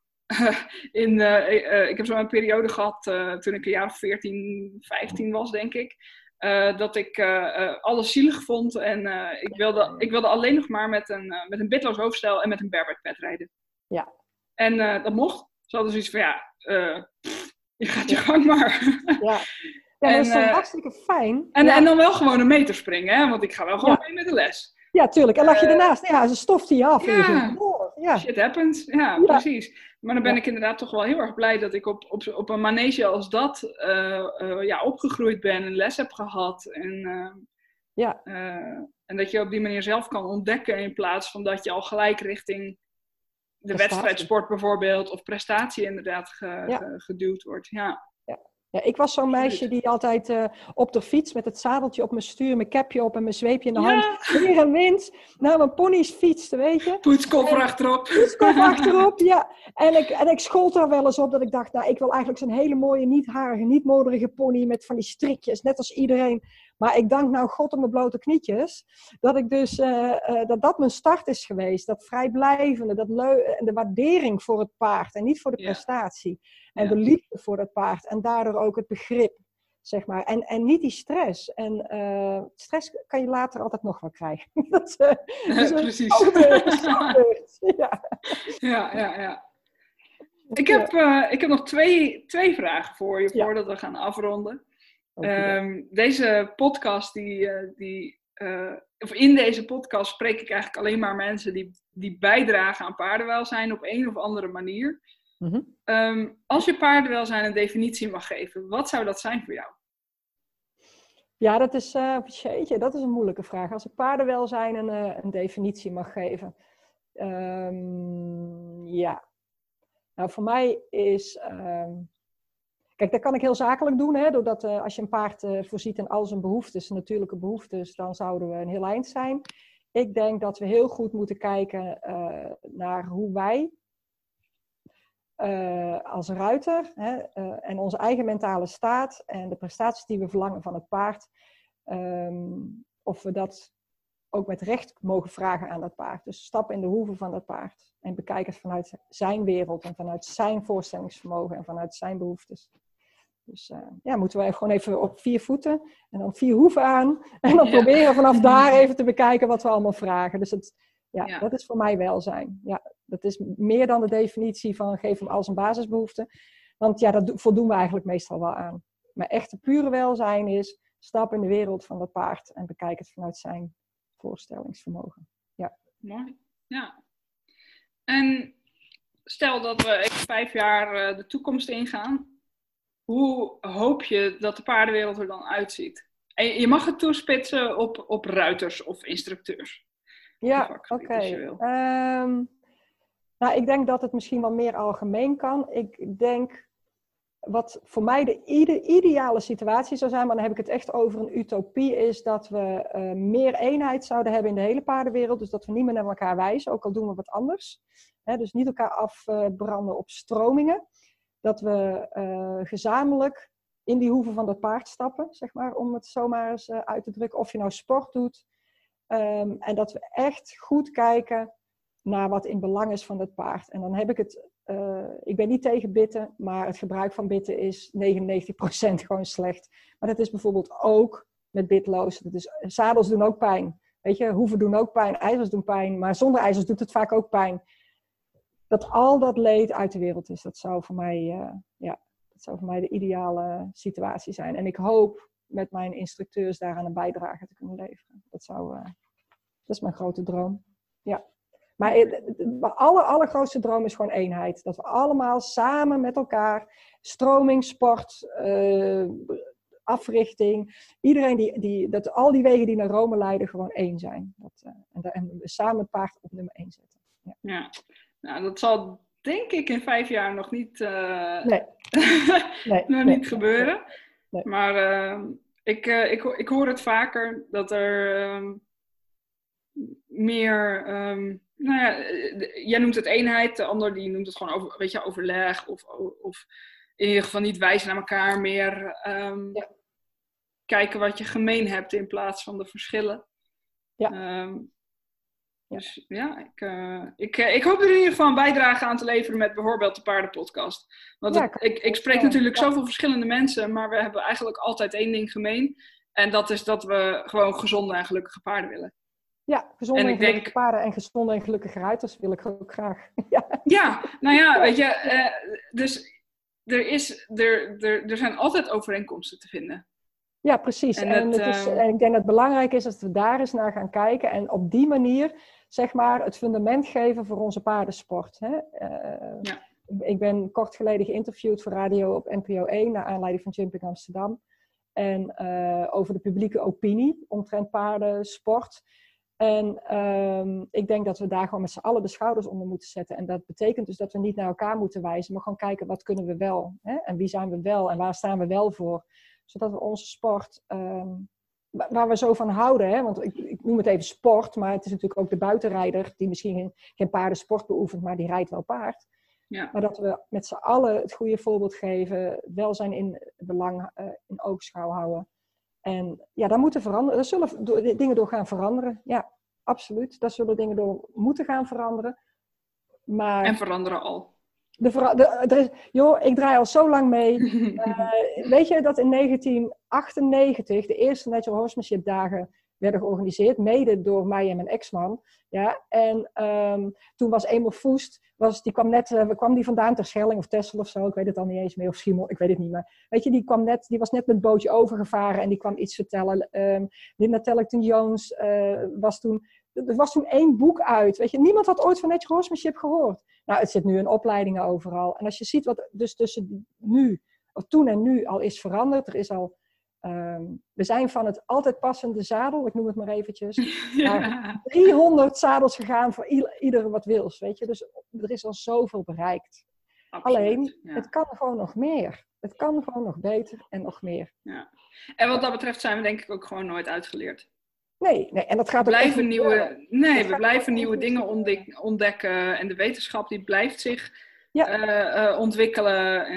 ik heb zo'n periode gehad toen ik een jaar of 14, 15 was, denk ik. Dat ik alles zielig vond en ik wilde alleen nog maar met een bitloos hoofdstel en met een bareback pad rijden. Ja. En dat mocht. Ze hadden zoiets van, je gaat je gang maar. Ja, dat is toch hartstikke fijn. En dan wel gewoon een meter springen, hè? Want ik ga wel gewoon mee met de les. Ja, tuurlijk. En lag je ernaast, ze stofte je af. Shit happens. Ja, precies. Maar dan ben ik inderdaad toch wel heel erg blij dat ik op een manege als dat opgegroeid ben en les heb gehad. En dat je op die manier zelf kan ontdekken in plaats van dat je al gelijk richting de wedstrijdsport bijvoorbeeld of prestatie inderdaad geduwd wordt. Ja, ik was zo'n meisje die altijd op de fiets met het zadeltje op mijn stuur, mijn capje op en mijn zweepje in de hand, weer en wind, naar mijn ponies fietste, weet je. Poetskoffer achterop. Poetskoffer achterop, ja. En ik schold er wel eens op dat ik dacht, ik wil eigenlijk zo'n hele mooie, niet harige, niet moderige pony met van die strikjes, net als iedereen. Maar ik dank nou God op mijn blote knietjes, dat ik dus, dat mijn start is geweest. Dat vrijblijvende, de waardering voor het paard en niet voor de prestatie. En de liefde voor het paard. En daardoor ook het begrip, zeg maar. En niet die stress. En stress kan je later altijd nog wel krijgen. Precies. Ja. Ik heb nog twee vragen voor je, voordat we gaan afronden. Deze podcast, in deze podcast spreek ik eigenlijk alleen maar mensen die bijdragen aan paardenwelzijn op een of andere manier. Mm-hmm. Als je paardenwelzijn een definitie mag geven, wat zou dat zijn voor jou? Ja, dat is een moeilijke vraag. Als ik paardenwelzijn een definitie mag geven. Nou, voor mij is... Kijk, dat kan ik heel zakelijk doen, hè, doordat als je een paard voorziet in al zijn behoeftes, natuurlijke behoeftes, dan zouden we een heel eind zijn. Ik denk dat we heel goed moeten kijken naar hoe wij als ruiter en onze eigen mentale staat en de prestaties die we verlangen van het paard, of we dat ook met recht mogen vragen aan dat paard. Dus stap in de hoeven van dat paard en bekijk het vanuit zijn wereld en vanuit zijn voorstellingsvermogen en vanuit zijn behoeftes. Dus moeten we gewoon even op 4 voeten en dan 4 hoeven aan. En dan proberen vanaf daar even te bekijken wat we allemaal vragen. Dus dat is voor mij welzijn. Ja, dat is meer dan de definitie van geef hem al zijn basisbehoeften. Want dat voldoen we eigenlijk meestal wel aan. Maar echte pure welzijn is stap in de wereld van dat paard en bekijk het vanuit zijn voorstellingsvermogen. Ja. Mooi. Ja. En stel dat we even 5 jaar de toekomst ingaan. Hoe hoop je dat de paardenwereld er dan uitziet? En je mag het toespitsen op ruiters of instructeurs. Ja, oké. Ik denk dat het misschien wel meer algemeen kan. Ik denk, wat voor mij de ideale situatie zou zijn, maar dan heb ik het echt over een utopie, is dat we meer eenheid zouden hebben in de hele paardenwereld. Dus dat we niet meer naar elkaar wijzen, ook al doen we wat anders. Dus niet elkaar afbranden op stromingen. Dat we gezamenlijk in die hoeven van dat paard stappen, zeg maar, om het zomaar eens uit te drukken. Of je nou sport doet. En dat we echt goed kijken naar wat in belang is van het paard. En dan heb ik het... ik ben niet tegen bitten, maar het gebruik van bitten is 99% gewoon slecht. Maar dat is bijvoorbeeld ook met bitloos. Zadels doen ook pijn. Weet je, hoeven doen ook pijn, ijzers doen pijn. Maar zonder ijzers doet het vaak ook pijn. Dat al dat leed uit de wereld is, dat zou voor mij de ideale situatie zijn. En ik hoop met mijn instructeurs daaraan een bijdrage te kunnen leveren. Dat is mijn grote droom. Ja. Maar de allergrootste droom is gewoon eenheid. Dat we allemaal samen met elkaar, stroming, sport, africhting, iedereen dat al die wegen die naar Rome leiden gewoon één zijn. En samen het paard op nummer 1 zetten. Ja. Nou, dat zal denk ik in 5 jaar nog niet, niet gebeuren. Nee. Maar ik hoor het vaker dat er meer... jij noemt het eenheid, de ander die noemt het gewoon overleg. Of in ieder geval niet wijzen naar elkaar, meer kijken wat je gemeen hebt in plaats van de verschillen. Ja. Dus ja, ik hoop er in ieder geval een bijdrage aan te leveren met bijvoorbeeld de paardenpodcast. Want ik spreek natuurlijk zoveel verschillende mensen, maar we hebben eigenlijk altijd één ding gemeen. En dat is dat we gewoon gezonde en gelukkige paarden willen. Ja, gezonde en gelukkige paarden en gezonde en gelukkige ruiters wil ik ook graag. Weet je, dus er zijn altijd overeenkomsten te vinden. Ja, precies. En ik denk dat het belangrijk is dat we daar eens naar gaan kijken en op die manier, zeg maar, het fundament geven voor onze paardensport. Hè? Ik ben kort geleden geïnterviewd voor radio op NPO 1 naar aanleiding van Jumping Amsterdam. En over de publieke opinie omtrent paardensport. En ik denk dat we daar gewoon met z'n allen de schouders onder moeten zetten. En dat betekent dus dat we niet naar elkaar moeten wijzen, maar gewoon kijken wat kunnen we wel. Hè? En wie zijn we wel en waar staan we wel voor. Zodat we onze sport, waar we zo van houden, hè? Want ik noem het even sport, maar het is natuurlijk ook de buitenrijder die misschien geen paardensport beoefent, maar die rijdt wel paard. Ja. Maar dat we met z'n allen het goede voorbeeld geven, welzijn in belang in oogschouw houden. En ja, dat moeten veranderen. Daar zullen dingen door gaan veranderen. Ja, absoluut. Daar zullen dingen door moeten gaan veranderen. Maar en veranderen al. Ik draai al zo lang mee. Weet je dat in 1998 de eerste Natural Horsemanship dagen werden georganiseerd, mede door mij en mijn ex-man. Ja, en toen was Emil Voest, waar kwam die vandaan? Terschelling of Texel of zo, ik weet het al niet eens meer, of Schiemel, ik weet het niet meer. Weet je, die was net met het bootje overgevaren en die kwam iets vertellen. Linda Tellington-Jones was toen... Er was toen 1 boek uit. Weet je, niemand had ooit van Natural Horsemanship gehoord. Nou, het zit nu in opleidingen overal. En als je ziet wat dus tussen toen en nu al is veranderd. Er is al... we zijn van het altijd passende zadel, ik noem het maar eventjes, naar 300 zadels gegaan voor ieder wat wils. Weet je? Dus er is al zoveel bereikt. Absoluut, alleen, het kan gewoon nog meer. Het kan gewoon nog beter en nog meer. Ja. En wat dat betreft zijn we denk ik ook gewoon nooit uitgeleerd. Nee, en dat gaat we blijven nieuwe dingen ontdekken en de wetenschap die blijft zich ontwikkelen.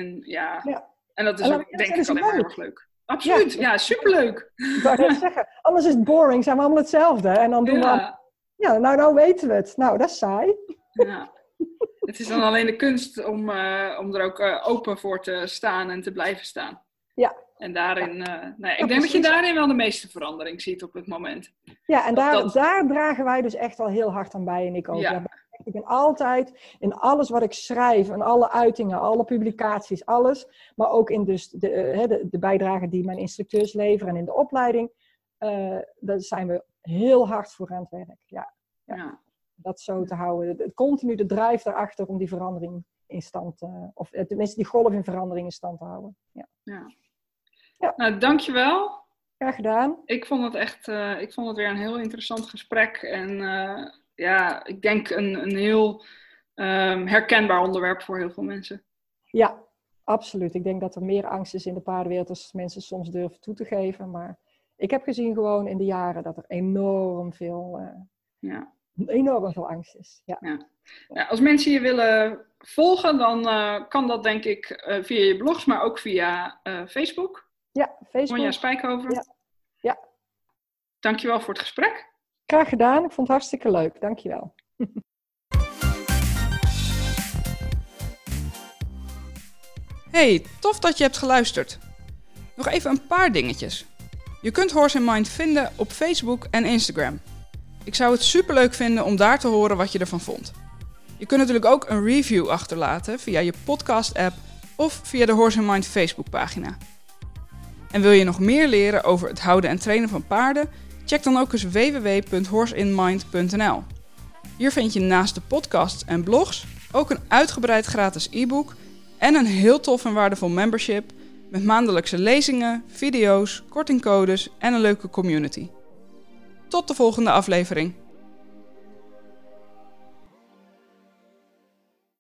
En dat is ook denk ik alleen maar erg leuk. Absoluut, superleuk. Ik wou net zeggen, anders is het boring, zijn we allemaal hetzelfde. En dan doen we... Ja, nou weten we het. Nou, dat is saai. Ja. Het is dan alleen de kunst om er ook open voor te staan en te blijven staan. Ja. En daarin, ik denk dat je daarin wel de meeste verandering ziet op het moment. Ja, en daar dragen wij dus echt wel heel hard aan bij en ik ook. Ja. Ik ben altijd in alles wat ik schrijf, en alle uitingen, alle publicaties, alles. Maar ook in dus de bijdragen die mijn instructeurs leveren en in de opleiding. Daar zijn we heel hard voor aan het werk. Ja. Dat zo te houden. Continu de drive daarachter om die verandering in stand, of tenminste die golf in verandering in stand te houden. Ja. Nou, dankjewel. Graag gedaan. Ik vond het weer een heel interessant gesprek. En ik denk een heel herkenbaar onderwerp voor heel veel mensen. Ja, absoluut. Ik denk dat er meer angst is in de paardenwereld als mensen soms durven toe te geven. Maar ik heb gezien gewoon in de jaren dat er enorm veel angst is. Ja, als mensen je willen volgen, dan kan dat denk ik via je blogs, maar ook via Facebook. Ja, Facebook. Monja Spijkhoven. Ja. Dankjewel voor het gesprek. Graag gedaan. Ik vond het hartstikke leuk. Dankjewel. Hey, tof dat je hebt geluisterd. Nog even een paar dingetjes. Je kunt Horse in Mind vinden op Facebook en Instagram. Ik zou het superleuk vinden om daar te horen wat je ervan vond. Je kunt natuurlijk ook een review achterlaten via je podcast-app of via de Horse in Mind Facebookpagina. En wil je nog meer leren over het houden en trainen van paarden? Check dan ook eens www.horseinmind.nl. Hier vind je naast de podcasts en blogs ook een uitgebreid gratis e-book en een heel tof en waardevol membership met maandelijkse lezingen, video's, kortingcodes en een leuke community. Tot de volgende aflevering.